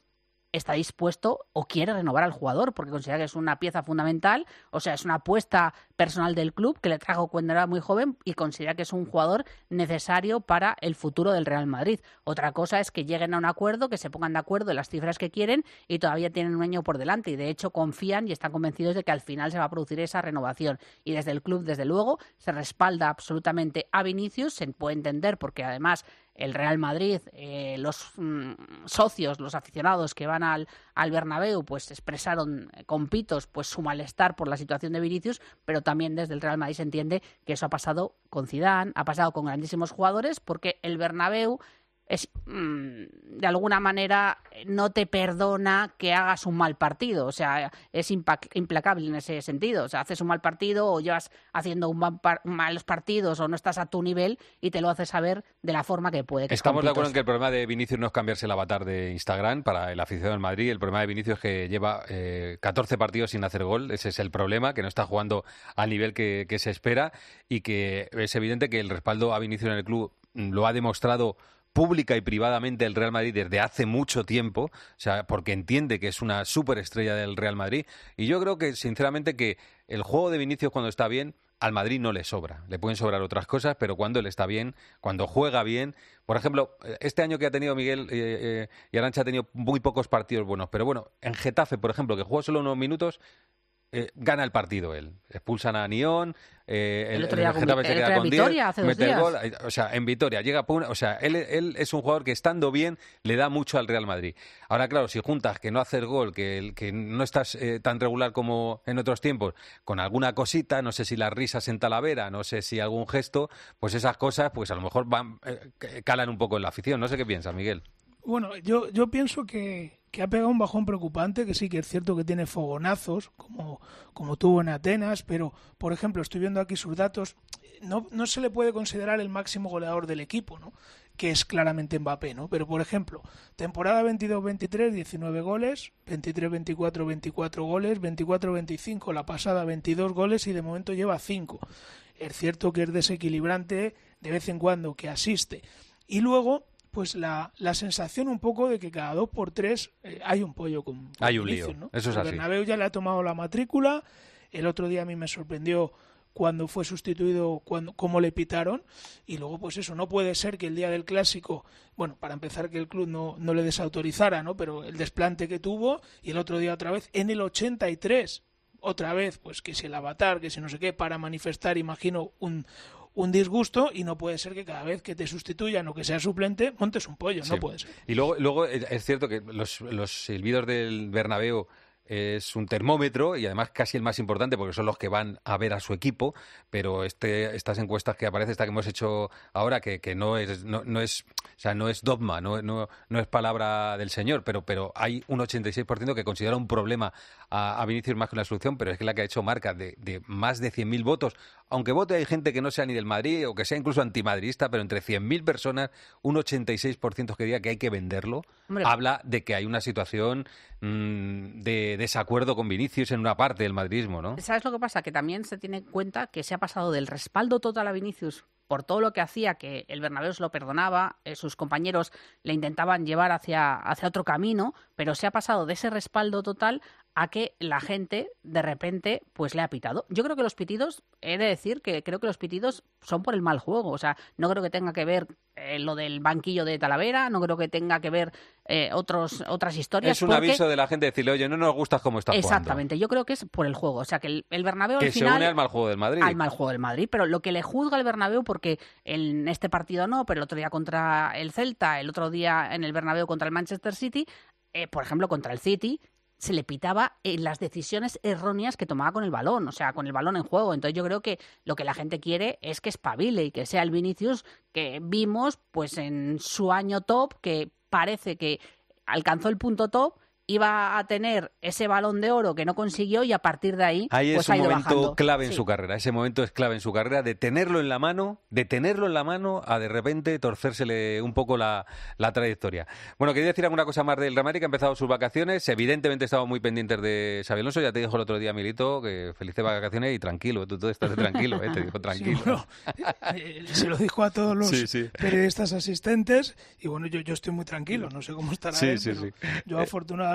está dispuesto o quiere renovar al jugador, porque considera que es una pieza fundamental, o sea, es una apuesta personal del club que le trajo cuando era muy joven y considera que es un jugador necesario para el futuro del Real Madrid. Otra cosa es que lleguen a un acuerdo, que se pongan de acuerdo en las cifras que quieren y todavía tienen un año por delante y de hecho confían y están convencidos de que al final se va a producir esa renovación y desde el club, desde luego, se respalda absolutamente a Vinicius, se puede entender porque además el Real Madrid, eh, los mm, socios, los aficionados que van al, al Bernabéu, pues expresaron con pitos pues su malestar por la situación de Vinicius, pero también desde el Real Madrid se entiende que eso ha pasado con Zidane, ha pasado con grandísimos jugadores, porque el Bernabéu es mmm, de alguna manera no te perdona que hagas un mal partido, o sea, es implacable en ese sentido, o sea, haces un mal partido o llevas haciendo un mal par malos partidos o no estás a tu nivel y te lo haces saber de la forma que puede. Que Estamos de acuerdo en que el problema de Vinicius no es cambiarse el avatar de Instagram para el aficionado del Madrid, el problema de Vinicius es que lleva eh, catorce partidos sin hacer gol, ese es el problema, que no está jugando al nivel que, que se espera y que es evidente que el respaldo a Vinicius en el club lo ha demostrado pública y privadamente el Real Madrid desde hace mucho tiempo, o sea, porque entiende que es una superestrella del Real Madrid, y yo creo que, sinceramente, que el juego de Vinicius cuando está bien, al Madrid no le sobra, le pueden sobrar otras cosas, pero cuando él está bien, cuando juega bien, por ejemplo, este año que ha tenido Miguel eh, eh, y Arantxa ha tenido muy pocos partidos buenos, pero bueno, en Getafe, por ejemplo, que jugó solo unos minutos, Eh, gana el partido él. Expulsan a Nión, eh, el, el otro día el Getafe se queda con Vitoria, hace mete dos el días. gol, o sea, en Vitoria llega, o sea, él, él es un jugador que estando bien le da mucho al Real Madrid. Ahora, claro, si juntas que no hacer gol, que, que no estás eh, tan regular como en otros tiempos, con alguna cosita, no sé si las risas en Talavera, no sé si algún gesto, pues esas cosas, pues a lo mejor van eh, calan un poco en la afición. No sé qué piensas, Miguel. Bueno, yo, yo pienso que, que ha pegado un bajón preocupante, que sí que es cierto que tiene fogonazos, como, como tuvo en Atenas, pero, por ejemplo, estoy viendo aquí sus datos, no, no se le puede considerar el máximo goleador del equipo, ¿no? Que es claramente Mbappé, ¿no? Pero, por ejemplo, temporada veintidós veintitrés, diecinueve goles, veintitrés veinticuatro, veinticuatro goles, veinticuatro veinticinco, la pasada veintidós goles y de momento lleva cinco. Es cierto que es desequilibrante de vez en cuando, que asiste. Y luego, pues la, la sensación un poco de que cada dos por tres eh, hay un pollo con, con hay un Vinicius, lío, ¿no? eso es el así. Bernabéu ya le ha tomado la matrícula, el otro día a mí me sorprendió cuando fue sustituido, cuando cómo le pitaron, y luego pues eso, no puede ser que el día del Clásico, bueno, para empezar que el club no, no le desautorizara, ¿no? Pero el desplante que tuvo, y el otro día otra vez, en el ochenta y tres, otra vez, pues que si el avatar, que si no sé qué, para manifestar, imagino, un... un disgusto, y no puede ser que cada vez que te sustituyan o que seas suplente montes un pollo, Sí. no puede ser. Y luego, luego es cierto que los, los silbidos del Bernabéu es un termómetro y además casi el más importante porque son los que van a ver a su equipo, pero este estas encuestas que aparece, esta que hemos hecho ahora, que, que no es no, no es o sea, no es dogma, no, no, no es palabra del señor, pero pero hay un ochenta y seis por ciento que considera un problema a, a Vinicius más que una solución, pero es que la que ha hecho Marca de, de más de cien mil votos, aunque vote hay gente que no sea ni del Madrid o que sea incluso antimadridista, pero entre cien mil personas, un ochenta y seis por ciento que diga que hay que venderlo, Hombre. habla de que hay una situación mmm, de desacuerdo con Vinicius en una parte del madridismo, ¿no? ¿Sabes lo que pasa? Que también se tiene en cuenta que se ha pasado del respaldo total a Vinicius por todo lo que hacía, que el Bernabéu se lo perdonaba, eh, sus compañeros le intentaban llevar hacia, hacia otro camino, pero se ha pasado de ese respaldo total a que la gente de repente pues le ha pitado. Yo creo que los pitidos, he de decir que creo que los pitidos son por el mal juego, o sea, no creo que tenga que ver eh, lo del banquillo de Talavera, no creo que tenga que ver eh, otros otras historias. Es un porque... aviso de la gente decirle, oye, no nos gustas cómo estás jugando. Exactamente, yo creo que es por el juego, o sea, que el, el Bernabéu Que al se final... une al mal juego del Madrid. Al mal juego del Madrid, pero lo que le juzga al Bernabéu, porque en este partido no, pero el otro día contra el Celta, el otro día en el Bernabéu contra el Manchester City, eh, por ejemplo, contra el City, se le pitaba en las decisiones erróneas que tomaba con el balón, o sea, con el balón en juego. Entonces yo creo que lo que la gente quiere es que espabile y que sea el Vinicius que vimos pues en su año top, que parece que alcanzó el punto top, iba a tener ese Balón de Oro que no consiguió y a partir de ahí Ahí pues es ha un ido momento bajando. clave en Sí. su carrera. Ese momento es clave en su carrera de tenerlo en la mano, de tenerlo en la mano a de repente torcérsele un poco la, la trayectoria. Bueno, quería decir alguna cosa más del Real Madrid, que ha empezado sus vacaciones. Evidentemente estamos muy pendientes de Xabi Alonso. Ya te dijo el otro día, Milito, que felices vacaciones y tranquilo. Tú, tú estás tranquilo, ¿eh? Te dijo tranquilo. Sí, bueno, eh, se lo dijo a todos los Sí, sí. periodistas asistentes y bueno, yo, yo estoy muy tranquilo, no sé cómo estará Sí, él, sí, pero sí. yo afortunadamente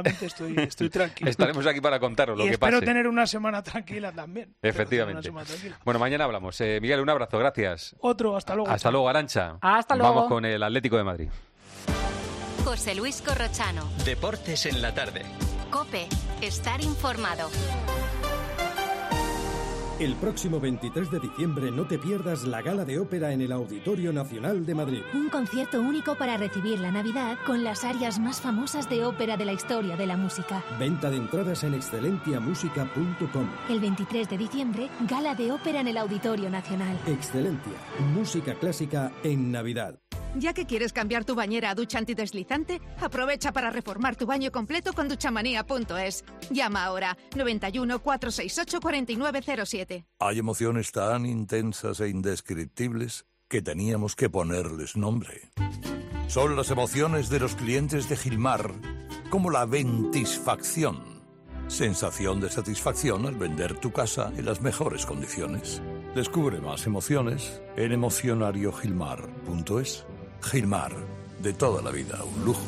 afortunadamente estoy, estoy tranquilo. Estaremos aquí para contaros lo y que espero pase. tener una semana tranquila también. Efectivamente. Semana tranquila. Bueno, mañana hablamos. Eh, Miguel, un abrazo, gracias. Otro, hasta luego. Hasta luego, Arantxa. Hasta luego. Vamos con el Atlético de Madrid. José Luis Corrochano. Deportes en la tarde. COPE. Estar informado. El próximo veintitrés de diciembre no te pierdas la gala de ópera en el Auditorio Nacional de Madrid. Un concierto único para recibir la Navidad con las arias más famosas de ópera de la historia de la música. Venta de entradas en excelencia música punto com. El veintitrés de diciembre, gala de ópera en el Auditorio Nacional. Excelencia, música clásica en Navidad. Ya que quieres cambiar tu bañera a ducha antideslizante, aprovecha para reformar tu baño completo con duchamanía punto es. Llama ahora noventa y uno, cuatrocientos sesenta y ocho, cuarenta y nueve cero siete. Hay emociones tan intensas e indescriptibles que teníamos que ponerles nombre. Son las emociones de los clientes de Gilmar, como la ventisfacción. Sensación de satisfacción al vender tu casa en las mejores condiciones. Descubre más emociones en emocionario gilmar punto es. Gilmar, de toda la vida, un lujo.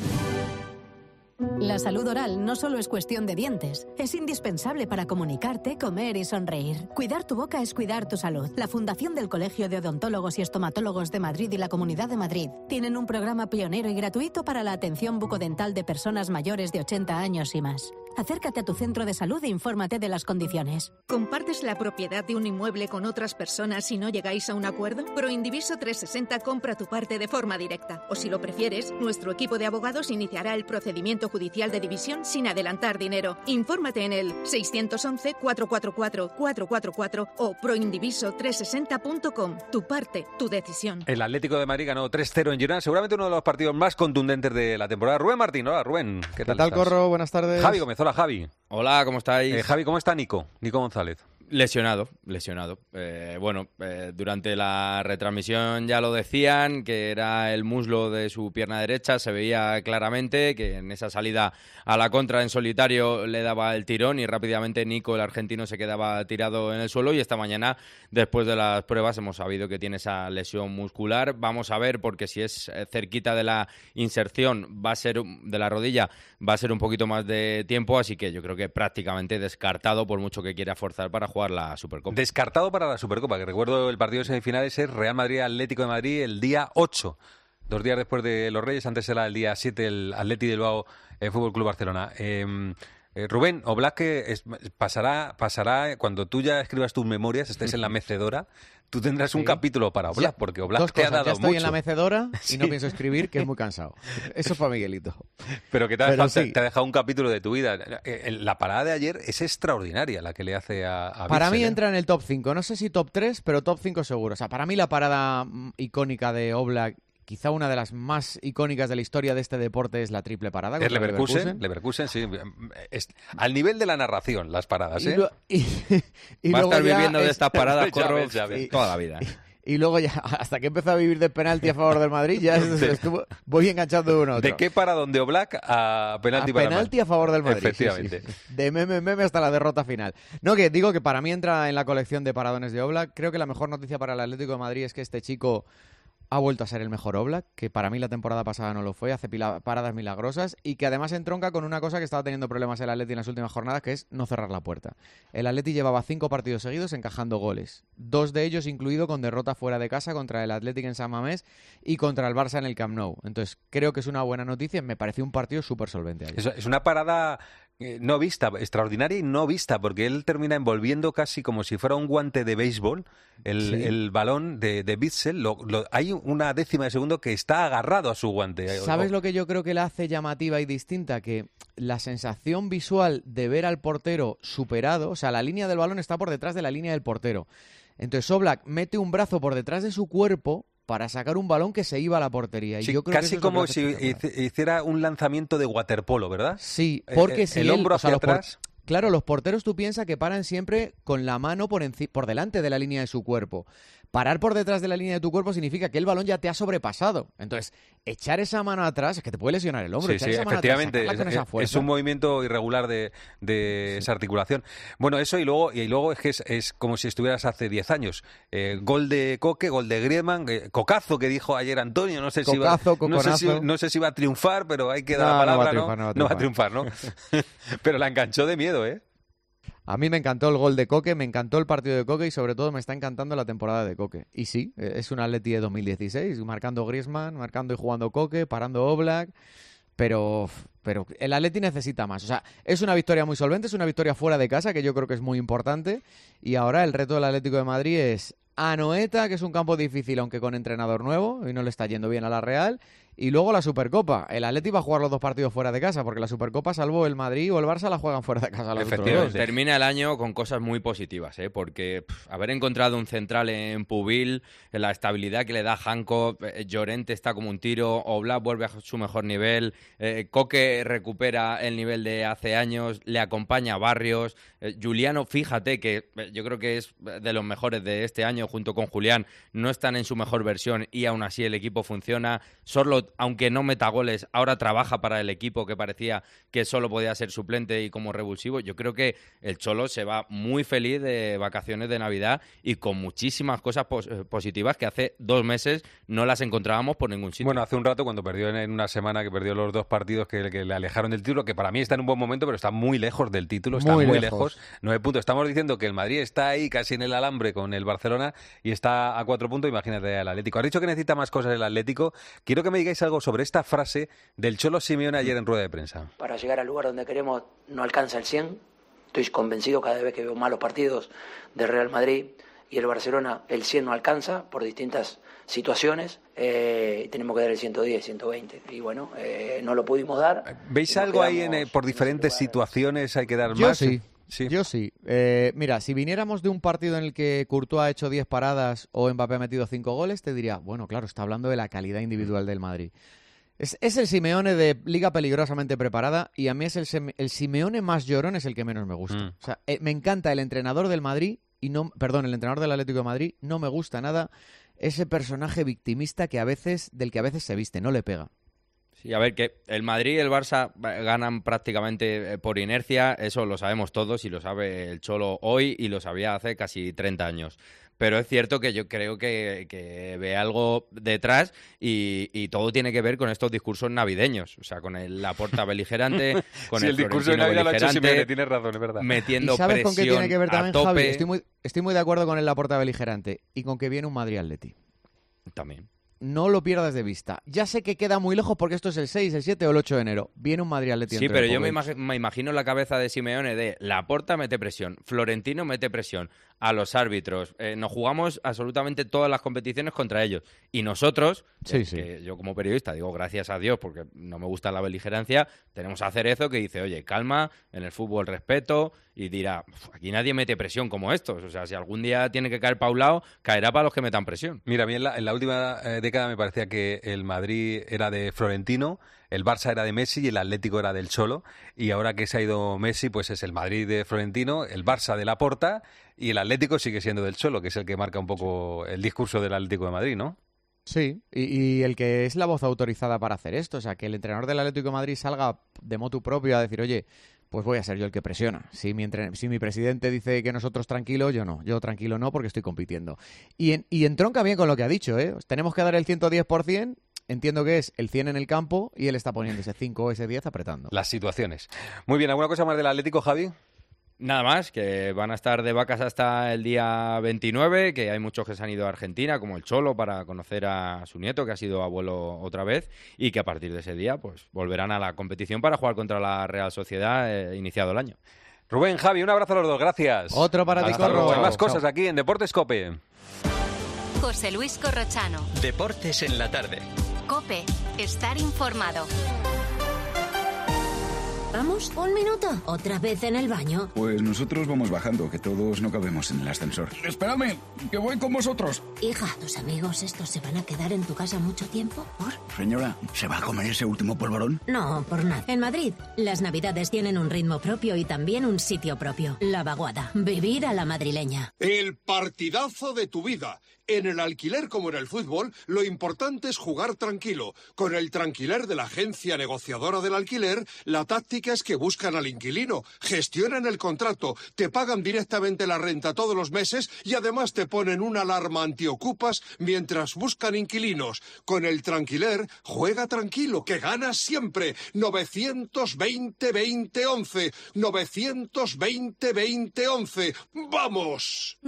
La salud oral no solo es cuestión de dientes, es indispensable para comunicarte, comer y sonreír. Cuidar tu boca es cuidar tu salud. La Fundación del Colegio de Odontólogos y Estomatólogos de Madrid y la Comunidad de Madrid tienen un programa pionero y gratuito para la atención bucodental de personas mayores de ochenta años y más. Acércate a tu centro de salud e infórmate de las condiciones. ¿Compartes la propiedad de un inmueble con otras personas y no llegáis a un acuerdo? Proindiviso trescientos sesenta compra tu parte de forma directa. O si lo prefieres, nuestro equipo de abogados iniciará el procedimiento judicial de división sin adelantar dinero. Infórmate en el seiscientos once, cuatrocientos cuarenta y cuatro, cuatrocientos cuarenta y cuatro o proindiviso trescientos sesenta punto com. Tu parte, tu decisión. El Atlético de Madrid ganó tres cero en Girona, seguramente uno de los partidos más contundentes de la temporada. Rubén Martín, hola Rubén, ¿qué tal? ¿Qué tal, estás? Corro? Buenas tardes. Javi Gómez, hola Javi. Hola, ¿cómo estáis? Eh, Javi, ¿cómo está Nico? Nico González. Lesionado, lesionado. Eh, bueno, eh, durante la retransmisión ya lo decían, que era el muslo de su pierna derecha, se veía claramente que en esa salida a la contra en solitario le daba el tirón y rápidamente Nico, el argentino, se quedaba tirado en el suelo y esta mañana, después de las pruebas, hemos sabido que tiene esa lesión muscular. Vamos a ver, porque si es cerquita de la inserción, va a ser de la rodilla, va a ser un poquito más de tiempo, así que yo creo que prácticamente descartado, por mucho que quiera forzar para jugar la Supercopa. Descartado para la Supercopa, que recuerdo el partido de semifinales es Real Madrid-Atlético de Madrid el día ocho, dos días después de los Reyes, antes era el día siete el Atleti de Bilbao eh, Fútbol Club Barcelona. Eh, eh, Rubén, Oblak que es, pasará, pasará, cuando tú ya escribas tus memorias, estés en la mecedora, tú tendrás sí. un capítulo para Oblak, porque Oblak Dos te cosas, ha dado ya estoy mucho. en la mecedora y sí. no pienso escribir, que es muy cansado. Eso es para Miguelito. Pero que te ha, Pero dejado, sí. te ha dejado un capítulo de tu vida. La parada de ayer es extraordinaria, la que le hace a, a Para Witsel, mí ¿eh? entra en el top cinco, no sé si top tres, pero top cinco seguro. O sea, para mí la parada mm, icónica de Oblak, quizá una de las más icónicas de la historia de este deporte, es la triple parada. Es Leverkusen, Leverkusen, sí. Es, al nivel de la narración, las paradas, ¿eh? Y lo, y, y Va a estar viviendo es, de estas paradas, ya Corro, ves, ya ves. toda la vida. Y, y luego ya, hasta que empezó a vivir de penalti a favor del Madrid, ya estuvo, voy enganchando de uno a otro. ¿De qué paradón de Oblak a penalti a para penalti a favor del Madrid. Efectivamente. Sí, sí. De meme meme hasta la derrota final. No, que digo que para mí entra en la colección de paradones de Oblak. Creo que la mejor noticia para el Atlético de Madrid es que este chico ha vuelto a ser el mejor Oblak, que para mí la temporada pasada no lo fue, hace pila, paradas milagrosas y que además entronca con una cosa que estaba teniendo problemas el Atleti en las últimas jornadas, que es no cerrar la puerta. El Atleti llevaba cinco partidos seguidos encajando goles, dos de ellos incluido con derrota fuera de casa contra el Athletic en San Mamés y contra el Barça en el Camp Nou. Entonces creo que es una buena noticia, me pareció un partido súper solvente ayer. Es, es una parada eh, no vista, extraordinaria y no vista, porque él termina envolviendo casi como si fuera un guante de béisbol el, sí. el balón de, de Witsel. Lo, lo, hay una décima de segundo que está agarrado a su guante. ¿Sabes lo que yo creo que la hace llamativa y distinta? Que la sensación visual de ver al portero superado, o sea, la línea del balón está por detrás de la línea del portero. Entonces Oblak mete un brazo por detrás de su cuerpo para sacar un balón que se iba a la portería. Y sí, yo creo casi que como si hiciera un lanzamiento de waterpolo, ¿verdad? Sí, porque el, si el él, hombro hacia o sea, atrás. Por... claro, los porteros tú piensas que paran siempre con la mano por, por delante de la línea de su cuerpo. Parar por detrás de la línea de tu cuerpo significa que el balón ya te ha sobrepasado. Entonces, echar esa mano atrás es que te puede lesionar el hombro. Sí, sí, esa efectivamente. Mano atrás, es, es un movimiento irregular de, de sí. esa articulación. Bueno, eso y luego y luego es que es, es como si estuvieras hace diez años. Eh, gol de Coque, gol de Griezmann, eh, cocazo que dijo ayer Antonio. No sé si cocazo, va, no sé si, no sé si va a triunfar, pero hay que dar no, la palabra, ¿no? Va triunfar, no, va a triunfar, ¿no? Va a triunfar, ¿no? Pero la enganchó de miedo, ¿eh? A mí me encantó el gol de Coque, me encantó el partido de Coque y sobre todo me está encantando la temporada de Coque. Y sí, es un Atleti de dos mil dieciséis, marcando Griezmann, marcando y jugando Coque, parando Oblak, pero, pero el Atleti necesita más. O sea, es una victoria muy solvente, es una victoria fuera de casa que yo creo que es muy importante y ahora el reto del Atlético de Madrid es Anoeta, que es un campo difícil aunque con entrenador nuevo y no le está yendo bien a la Real. Y luego la Supercopa. El Atleti va a jugar los dos partidos fuera de casa, porque la Supercopa, salvo el Madrid o el Barça, la juegan fuera de casa. Los Efectivamente. Termina el año con cosas muy positivas, ¿eh? Porque pff, haber encontrado un central en Pubil, la estabilidad que le da Janko, eh, Llorente está como un tiro, Oblak vuelve a su mejor nivel, eh, Coque recupera el nivel de hace años, le acompaña Barrios, eh, Juliano, fíjate que eh, yo creo que es de los mejores de este año, junto con Julián, no están en su mejor versión y aún así el equipo funciona. Sorloth, aunque no meta goles, ahora trabaja para el equipo que parecía que solo podía ser suplente y como revulsivo. Yo creo que el Cholo se va muy feliz de vacaciones de Navidad y con muchísimas cosas pos- positivas que hace dos meses no las encontrábamos por ningún sitio. Bueno, hace un rato cuando perdió en una semana, que perdió los dos partidos que, que le alejaron del título, que para mí está en un buen momento, pero está muy lejos del título, está muy, muy lejos. lejos. Nueve puntos. Estamos diciendo que el Madrid está ahí casi en el alambre con el Barcelona y está a cuatro puntos, imagínate al Atlético. Has dicho que necesita más cosas el Atlético. Quiero que me digáis algo sobre esta frase del Cholo Simeone ayer en rueda de prensa. Para llegar al lugar donde queremos no alcanza el cien. Estoy convencido cada vez que veo malos partidos del Real Madrid y el Barcelona, el cien no alcanza por distintas situaciones. Eh, tenemos que dar el ciento diez, ciento veinte. Y bueno, eh, no lo pudimos dar. ¿Veis algo ahí en, eh, por diferentes situaciones hay que dar Yo más? Sí. Sí. Yo sí. Eh, mira, si viniéramos de un partido en el que Courtois ha hecho diez paradas o Mbappé ha metido cinco goles, te diría, bueno, claro, está hablando de la calidad individual del Madrid. Es, es el Simeone de liga peligrosamente preparada y a mí es el, el Simeone más llorón, es el que menos me gusta. Mm. O sea, eh, me encanta el entrenador del Madrid y no, perdón, el entrenador del Atlético de Madrid, no me gusta nada ese personaje victimista que a veces, del que a veces se viste, no le pega. Sí, a ver, que el Madrid y el Barça ganan prácticamente por inercia, eso lo sabemos todos y lo sabe el Cholo hoy y lo sabía hace casi treinta años. Pero es cierto que yo creo que, que ve algo detrás y, y todo tiene que ver con estos discursos navideños. O sea, con el Laporta beligerante, con sí, el, el discurso de Navidad lo ha hecho Simeone, tienes razón, es verdad. Metiendo ¿Y sabes presión con qué tiene que ver también, a tope. Javi? Estoy muy, estoy muy de acuerdo con el Laporta beligerante y con que viene un Madrid-Atleti. También. No lo pierdas de vista. Ya sé que queda muy lejos porque esto es el seis, el siete o el ocho de enero. Viene un Madrid-Atleti. Sí, pero yo me, imag- me imagino la cabeza de Simeone de Laporta mete presión, Florentino mete presión a los árbitros. Eh, nos jugamos absolutamente todas las competiciones contra ellos. Y nosotros, sí, eh, sí. que yo como periodista digo gracias a Dios porque no me gusta la beligerancia, tenemos a Cerezo que dice, oye, calma, en el fútbol respeto, y dirá, aquí nadie mete presión como estos. O sea, si algún día tiene que caer Paulao, caerá para los que metan presión. Mira, a mí en la, en la última eh, década me parecía que el Madrid era de Florentino, el Barça era de Messi y el Atlético era del Cholo. Y ahora que se ha ido Messi, pues es el Madrid de Florentino, el Barça de Laporta y el Atlético sigue siendo del Cholo, que es el que marca un poco el discurso del Atlético de Madrid, ¿no? Sí, y, y el que es la voz autorizada para hacer esto. O sea, que el entrenador del Atlético de Madrid salga de motu propio a decir, oye, pues voy a ser yo el que presiona. Si mi, entren- si mi presidente dice que nosotros tranquilos, yo no. Yo tranquilo no, porque estoy compitiendo. Y, en, y entronca bien con lo que ha dicho, ¿eh? Tenemos que dar el ciento diez por ciento. Entiendo que es el cien en el campo y él está poniendo ese cinco o ese diez apretando. Las situaciones. Muy bien, ¿alguna cosa más del Atlético, Javi? Nada más, que van a estar de vacas hasta el día veintinueve, que hay muchos que se han ido a Argentina, como el Cholo, para conocer a su nieto, que ha sido abuelo otra vez, y que a partir de ese día pues volverán a la competición para jugar contra la Real Sociedad, eh, iniciado el año. Rubén, Javi, un abrazo a los dos, gracias. Otro para ti, Hasta Corro. luego. Hay más Chao. cosas aquí en Deportes COPE. José Luis Corrochano. Deportes en la tarde. COPE. Estar informado. ¿Vamos? ¿Un minuto? ¿Otra vez en el baño? Pues nosotros vamos bajando, que todos no cabemos en el ascensor. Espérame, que voy con vosotros. Hija, ¿tus amigos estos se van a quedar en tu casa mucho tiempo? ¿Por? Señora, ¿se va a comer ese último polvorón? No, por nada. En Madrid, las navidades tienen un ritmo propio y también un sitio propio. La Vaguada. Vivir a la madrileña. El partidazo de tu vida. En el alquiler como en el fútbol, lo importante es jugar tranquilo. Con el Tranquiler de la agencia negociadora del alquiler, la táctica es que buscan al inquilino, gestionan el contrato, te pagan directamente la renta todos los meses y además te ponen una alarma antiocupas mientras buscan inquilinos. Con el Tranquiler, juega tranquilo, que ganas siempre. novecientos veinte veinte once. novecientos veinte veinte once. ¡Vamos!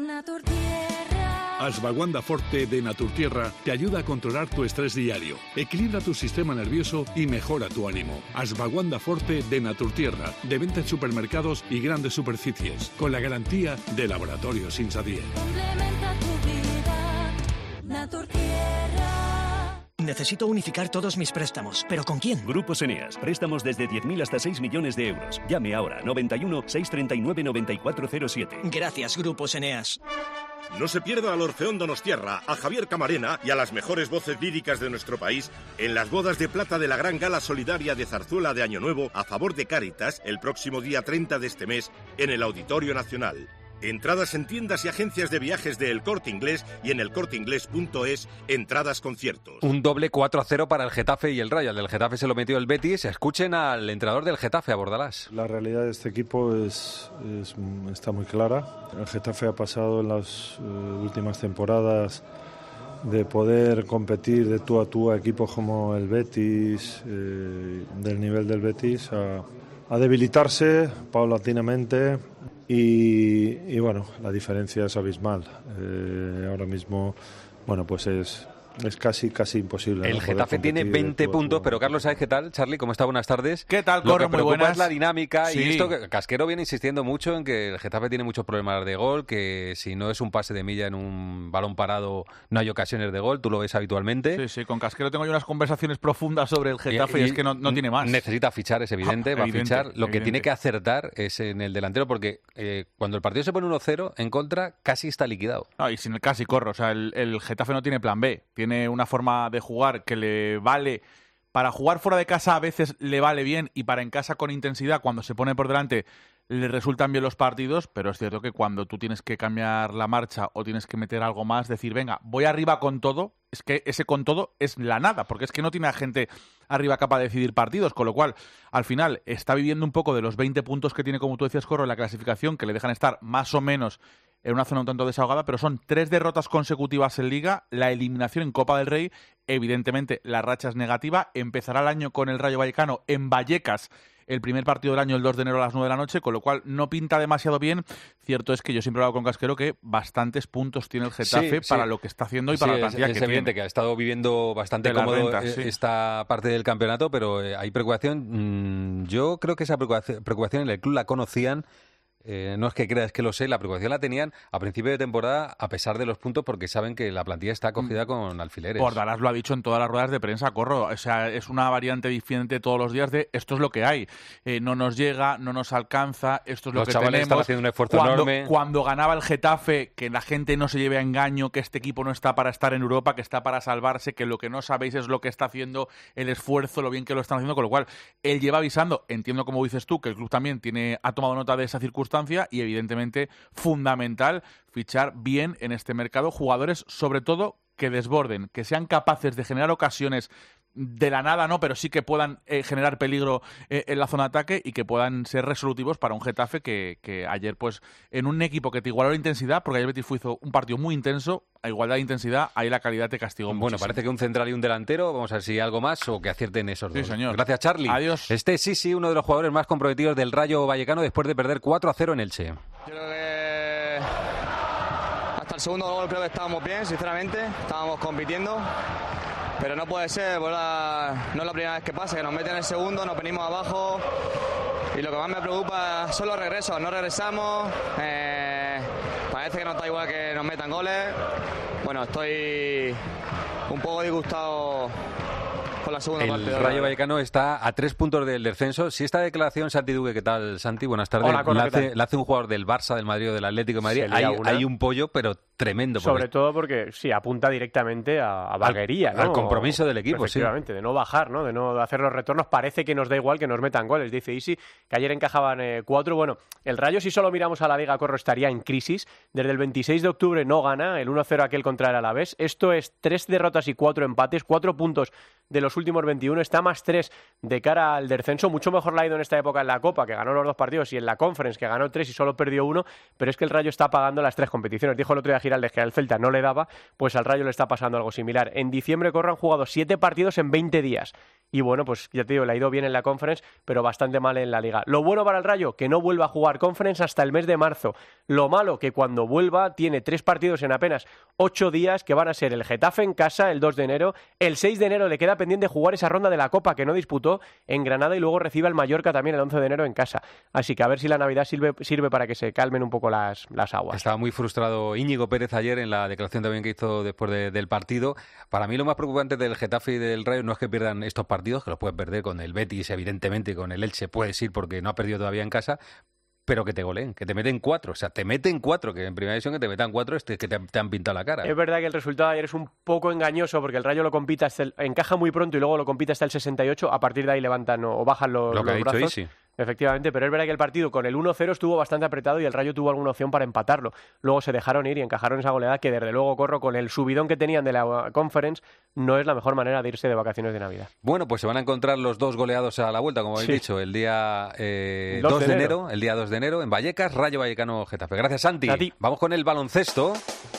Ashwagandha Forte de Naturtierra te ayuda a controlar tu estrés diario, equilibra tu sistema nervioso y mejora tu ánimo. Ashwagandha Forte de Naturtierra, de venta en supermercados y grandes superficies, con la garantía de Laboratorios Insadier. Complementa tu vida, Naturtierra. Necesito unificar todos mis préstamos, ¿pero con quién? Grupos Eneas, préstamos desde diez mil hasta seis millones de euros. Llame ahora, noventa y uno, seiscientos treinta y nueve, noventa y cuatro cero siete. Gracias, Grupos Eneas. No se pierda al Orfeón Donostierra, a Javier Camarena y a las mejores voces líricas de nuestro país en las bodas de plata de la gran gala solidaria de Zarzuela de Año Nuevo a favor de Cáritas el próximo día treinta de este mes en el Auditorio Nacional. Entradas en tiendas y agencias de viajes de El Corte Inglés y en elcorteinglés punto es, entradas conciertos. Un doble cuatro a cero para el Getafe y el Rayo. El del Getafe se lo metió el Betis. Escuchen al entrenador del Getafe, a Bordalás. La realidad de este equipo es, es, está muy clara. El Getafe ha pasado en las uh, últimas temporadas de poder competir de tú a tú a equipos como el Betis, eh, del nivel del Betis, a, a debilitarse paulatinamente. Y, y bueno, la diferencia es abismal. Eh, ahora mismo, bueno, pues es, es casi casi imposible. El ¿no? Getafe tiene veinte puntos, pero Carlos, ¿sabes qué tal? Charlie, ¿cómo está? Buenas tardes. ¿Qué tal, Lo Corro? que Muy preocupa buenas. es la dinámica Sí. y esto que Casquero viene insistiendo mucho en que el Getafe tiene muchos problemas de gol, que si no es un pase de milla en un balón parado no hay ocasiones de gol, tú lo ves habitualmente. Sí, sí, con Casquero tengo yo unas conversaciones profundas sobre el Getafe y, y es que no, no tiene más. Necesita fichar, es evidente, va Evidente, a fichar. Lo que evidente. tiene que acertar es en el delantero, porque eh, cuando el partido se pone uno cero en contra, casi está liquidado. No, y sin el casi corro, o sea, el, el Getafe no tiene plan B, tiene una forma de jugar que le vale. Para jugar fuera de casa a veces le vale bien y para en casa con intensidad, cuando se pone por delante, le resultan bien los partidos, pero es cierto que cuando tú tienes que cambiar la marcha o tienes que meter algo más, decir, venga, voy arriba con todo, es que ese con todo es la nada, porque es que no tiene a gente arriba capaz de decidir partidos, con lo cual, al final, está viviendo un poco de los veinte puntos que tiene, como tú decías, Corro, en la clasificación, que le dejan estar más o menos en una zona un tanto desahogada, pero son tres derrotas consecutivas en Liga, la eliminación en Copa del Rey, evidentemente la racha es negativa, empezará el año con el Rayo Vallecano en Vallecas, el primer partido del año el dos de enero a las nueve de la noche, con lo cual no pinta demasiado bien. Cierto es que yo siempre he hablado con Casquero que bastantes puntos tiene el Getafe Sí, para sí. lo que está haciendo y Sí, para la es, cantidad es que evidente tiene. que ha estado viviendo bastante De las cómodo rentas, eh, sí. esta parte del campeonato, pero eh, hay preocupación. Mm, yo creo que esa preocupación, preocupación en el club la conocían. Eh, no es que creas que lo sé, la preocupación la tenían a principio de temporada a pesar de los puntos porque saben que la plantilla está cogida con alfileres. Bordalás lo ha dicho en todas las ruedas de prensa, Corro. O sea, es una variante diferente todos los días de esto es lo que hay. Eh, no nos llega, no nos alcanza, esto es lo Los que chavales tenemos. están haciendo un esfuerzo cuando, enorme. Cuando ganaba el Getafe, que la gente no se lleve a engaño, que este equipo no está para estar en Europa, que está para salvarse, que lo que no sabéis es lo que está haciendo, el esfuerzo, lo bien que lo están haciendo, con lo cual él lleva avisando. Entiendo, como dices tú, que el club también tiene ha tomado nota de esa circunstancia y evidentemente fundamental fichar bien en este mercado jugadores, sobre todo, que desborden, que sean capaces de generar ocasiones de la nada, no, pero sí que puedan eh, generar peligro eh, en la zona de ataque y que puedan ser resolutivos para un Getafe que, que ayer, pues, en un equipo que te igualó la intensidad, porque ayer Betis hizo un partido muy intenso, a igualdad de intensidad, ahí la calidad te castigó Bueno, muchísimo. parece que un central y un delantero, vamos a ver si hay algo más o que acierten esos Sí, dos. señor. Gracias, Charlie. Adiós. Este sí, sí, uno de los jugadores más comprometidos del Rayo Vallecano después de perder cuatro a cero en Elche. Yo creo que hasta el segundo gol creo que estábamos bien, sinceramente, estábamos compitiendo, pero no puede ser, pues la- no es la primera vez que pasa, que nos meten el segundo, nos venimos abajo y lo que más me preocupa son los regresos, no regresamos, eh, parece que nos da igual que nos metan goles, bueno, estoy un poco disgustado con la segunda el parte. El Rayo Vallecano está a tres puntos del descenso. Si esta declaración, Santi Duque, ¿qué tal, Santi? Buenas tardes. Hola, Corro, la, ¿qué tal? hace, la hace un jugador del Barça, del Madrid o del Atlético de Madrid. Hay, hay un pollo, pero tremendo. Sobre todo porque, sí, apunta directamente a, a vaguería, al, ¿no? al compromiso del equipo, Efectivamente, sí. de no bajar, ¿no? De no hacer los retornos. Parece que nos da igual que nos metan goles, dice Isi, que ayer encajaban eh, cuatro. Bueno, el Rayo, si solo miramos a la Liga, Corro, estaría en crisis. Desde el veintiséis de octubre no gana, el uno cero aquel contra el Alavés. Esto es tres derrotas y cuatro empates, cuatro puntos de los últimos veintiuno. Está más tres de cara al descenso. Mucho mejor la ha ido en esta época en la Copa, que ganó los dos partidos, y en la Conference, que ganó tres y solo perdió uno. Pero es que el Rayo está pagando las tres competiciones. Dijo el otro día Giraldez que al Celta no le daba, pues al Rayo le está pasando algo similar. En diciembre, Corro, han jugado siete partidos en veinte días. Y bueno, pues ya te digo, le ha ido bien en la Conference, pero bastante mal en la Liga. Lo bueno para el Rayo, que no vuelva a jugar Conference hasta el mes de marzo. Lo malo, que cuando vuelva tiene tres partidos en apenas ocho días, que van a ser el Getafe en casa el dos de enero, el seis de enero le queda pendiente jugar esa ronda de la Copa que no disputó en Granada, y luego recibe al Mallorca también el once de enero en casa. Así que a ver si la Navidad sirve, sirve para que se calmen un poco las, las aguas. Estaba muy frustrado Íñigo Pérez ayer en la declaración también que hizo después de, del partido. Para mí lo más preocupante del Getafe y del Rayo no es que pierdan estos partidos, que los pueden perder con el Betis, evidentemente, con el Elche puedes ir porque no ha perdido todavía en casa, pero que te goleen, que te meten cuatro. O sea, te meten cuatro, que en primera división que te metan cuatro es que te, te han pintado la cara. Es verdad que el resultado de ayer es un poco engañoso porque el Rayo lo compite hasta el, encaja muy pronto y luego lo compite hasta el sesenta y ocho. A partir de ahí levantan o, o bajan los, lo que los ha dicho brazos. Isi. Efectivamente, pero es verdad que el partido con el uno cero estuvo bastante apretado y el Rayo tuvo alguna opción para empatarlo. Luego se dejaron ir y encajaron esa goleada que, desde luego, Corro, con el subidón que tenían de la Conference, no es la mejor manera de irse de vacaciones de Navidad. Bueno, pues se van a encontrar los dos goleados a la vuelta, como habéis sí. dicho, el día eh, dos de enero, el día dos de enero, en Vallecas, Rayo Vallecano Getafe. Gracias, Santi. A ti. Vamos con el baloncesto.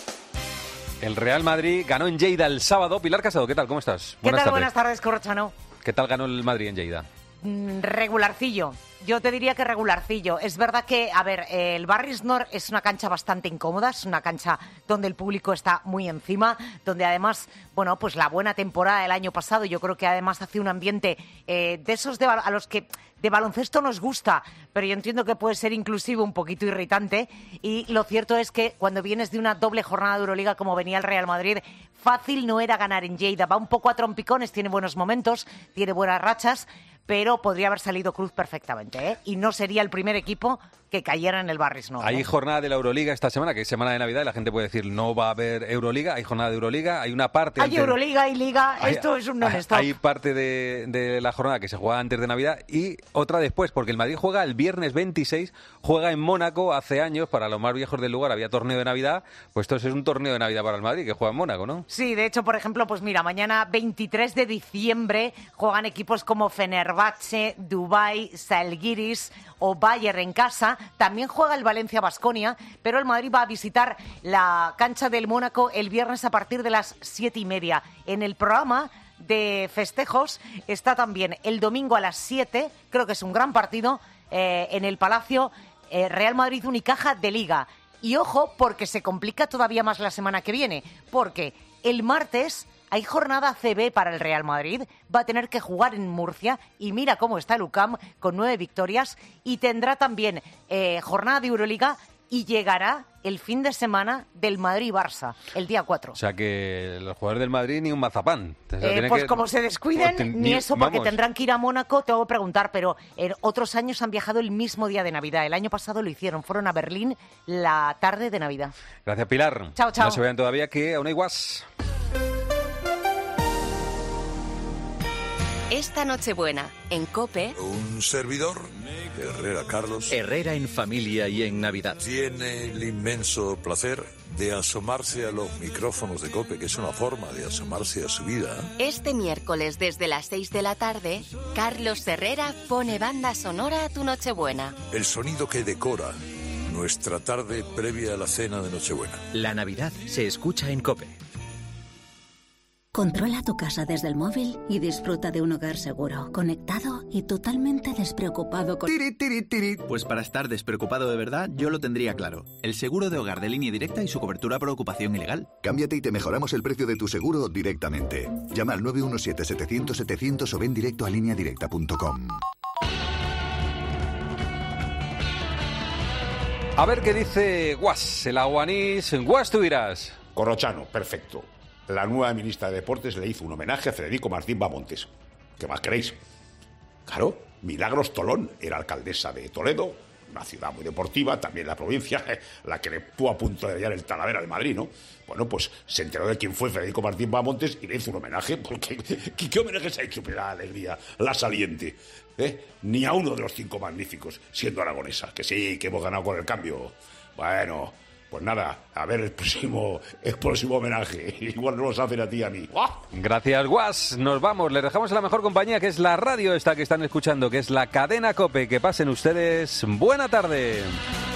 El Real Madrid ganó en Lleida el sábado. Pilar Casado, ¿qué tal? ¿Cómo estás? ¿Qué Buenas tal? Tardes. Buenas tardes, Corrochano. ¿Qué tal ganó el Madrid en Lleida? Regularcillo, yo te diría que regularcillo. Es verdad que, a ver, el Barris Nord es una cancha bastante incómoda, es una cancha donde el público está muy encima, donde además, bueno, pues la buena temporada del año pasado, yo creo que además hace un ambiente eh, de esos de, a los que de baloncesto nos gusta, pero yo entiendo que puede ser inclusive un poquito irritante, y lo cierto es que cuando vienes de una doble jornada de Euroliga como venía el Real Madrid, fácil no era ganar en Lleida. Va un poco a trompicones, tiene buenos momentos, tiene buenas rachas, pero podría haber salido Cruz perfectamente, ¿eh? Y no sería el primer equipo que cayera en el Barris Nord. Hay jornada de la Euroliga esta semana, que es semana de Navidad, y la gente puede decir, no va a haber Euroliga. Hay jornada de Euroliga, hay una parte... Hay antes... Euroliga y Liga, hay, esto es un non-stop. Hay parte de, de la jornada que se juega antes de Navidad y otra después, porque el Madrid juega el viernes veintiséis, juega en Mónaco. Hace años, para los más viejos del lugar, había torneo de Navidad, pues esto es un torneo de Navidad para el Madrid, que juega en Mónaco, ¿no? Sí, de hecho, por ejemplo, pues mira, mañana veintitrés de diciembre juegan equipos como Fenerbahce, Dubái, Zalgiris o Bayern en casa. También juega el Valencia-Baskonia, pero el Madrid va a visitar la cancha del Mónaco el viernes a partir de las siete y media. En el programa de festejos está también el domingo a las siete, creo que es un gran partido, eh, en el Palacio, eh, Real Madrid-Unicaja de Liga. Y ojo, porque se complica todavía más la semana que viene, porque el martes hay jornada C B para el Real Madrid, va a tener que jugar en Murcia y mira cómo está el U C A M con nueve victorias, y tendrá también eh, jornada de Euroliga y llegará el fin de semana del Madrid-Barça, el día cuatro. O sea que los jugadores del Madrid ni un mazapán. O sea, eh, pues que... como se descuiden, pues, ni eso, porque vamos. tendrán que ir a Mónaco, tengo que preguntar, pero en otros años han viajado el mismo día de Navidad. El año pasado lo hicieron, fueron a Berlín la tarde de Navidad. Gracias, Pilar. Chao, chao. No se vean todavía que aún hay guas. Esta Nochebuena, en COPE... Un servidor, Herrera Carlos... Herrera en familia y en Navidad. Tiene el inmenso placer de asomarse a los micrófonos de COPE, que es una forma de asomarse a su vida. Este miércoles, desde las seis de la tarde, Carlos Herrera pone banda sonora a tu Nochebuena. El sonido que decora nuestra tarde previa a la cena de Nochebuena. La Navidad se escucha en COPE. Controla tu casa desde el móvil y disfruta de un hogar seguro, conectado y totalmente despreocupado con... Tiri, tiri, tiri. Pues para estar despreocupado de verdad, yo lo tendría claro. El seguro de hogar de Línea Directa y su cobertura por ocupación ilegal. Cámbiate y te mejoramos el precio de tu seguro directamente. Llama al nueve uno siete, setecientos, setecientos o ven directo a línea directa punto com. A ver qué dice Guas, el aguanís. Guas, tú dirás. Corrochano, perfecto. la nueva ministra de Deportes le hizo un homenaje a Federico Martín Bamontes. ¿Qué más queréis? Claro, Milagros Tolón era alcaldesa de Toledo, una ciudad muy deportiva, también la provincia, la que le estuvo a punto de hallar el Talavera de Madrid, ¿no? Bueno, pues se enteró de quién fue Federico Martín Bamontes y le hizo un homenaje, porque ¿qué, qué homenaje se ha hecho? La alegría, la saliente, ¿eh? Ni a uno de los cinco magníficos, siendo aragonesa, que sí, que hemos ganado con el cambio. Bueno, pues nada, a ver el próximo, el próximo homenaje, igual no los hacen a ti y a mí. ¡Oh! Gracias, Guas. Nos vamos, les dejamos en la mejor compañía, que es la radio esta que están escuchando, que es la cadena COPE. Que pasen ustedes buena tarde.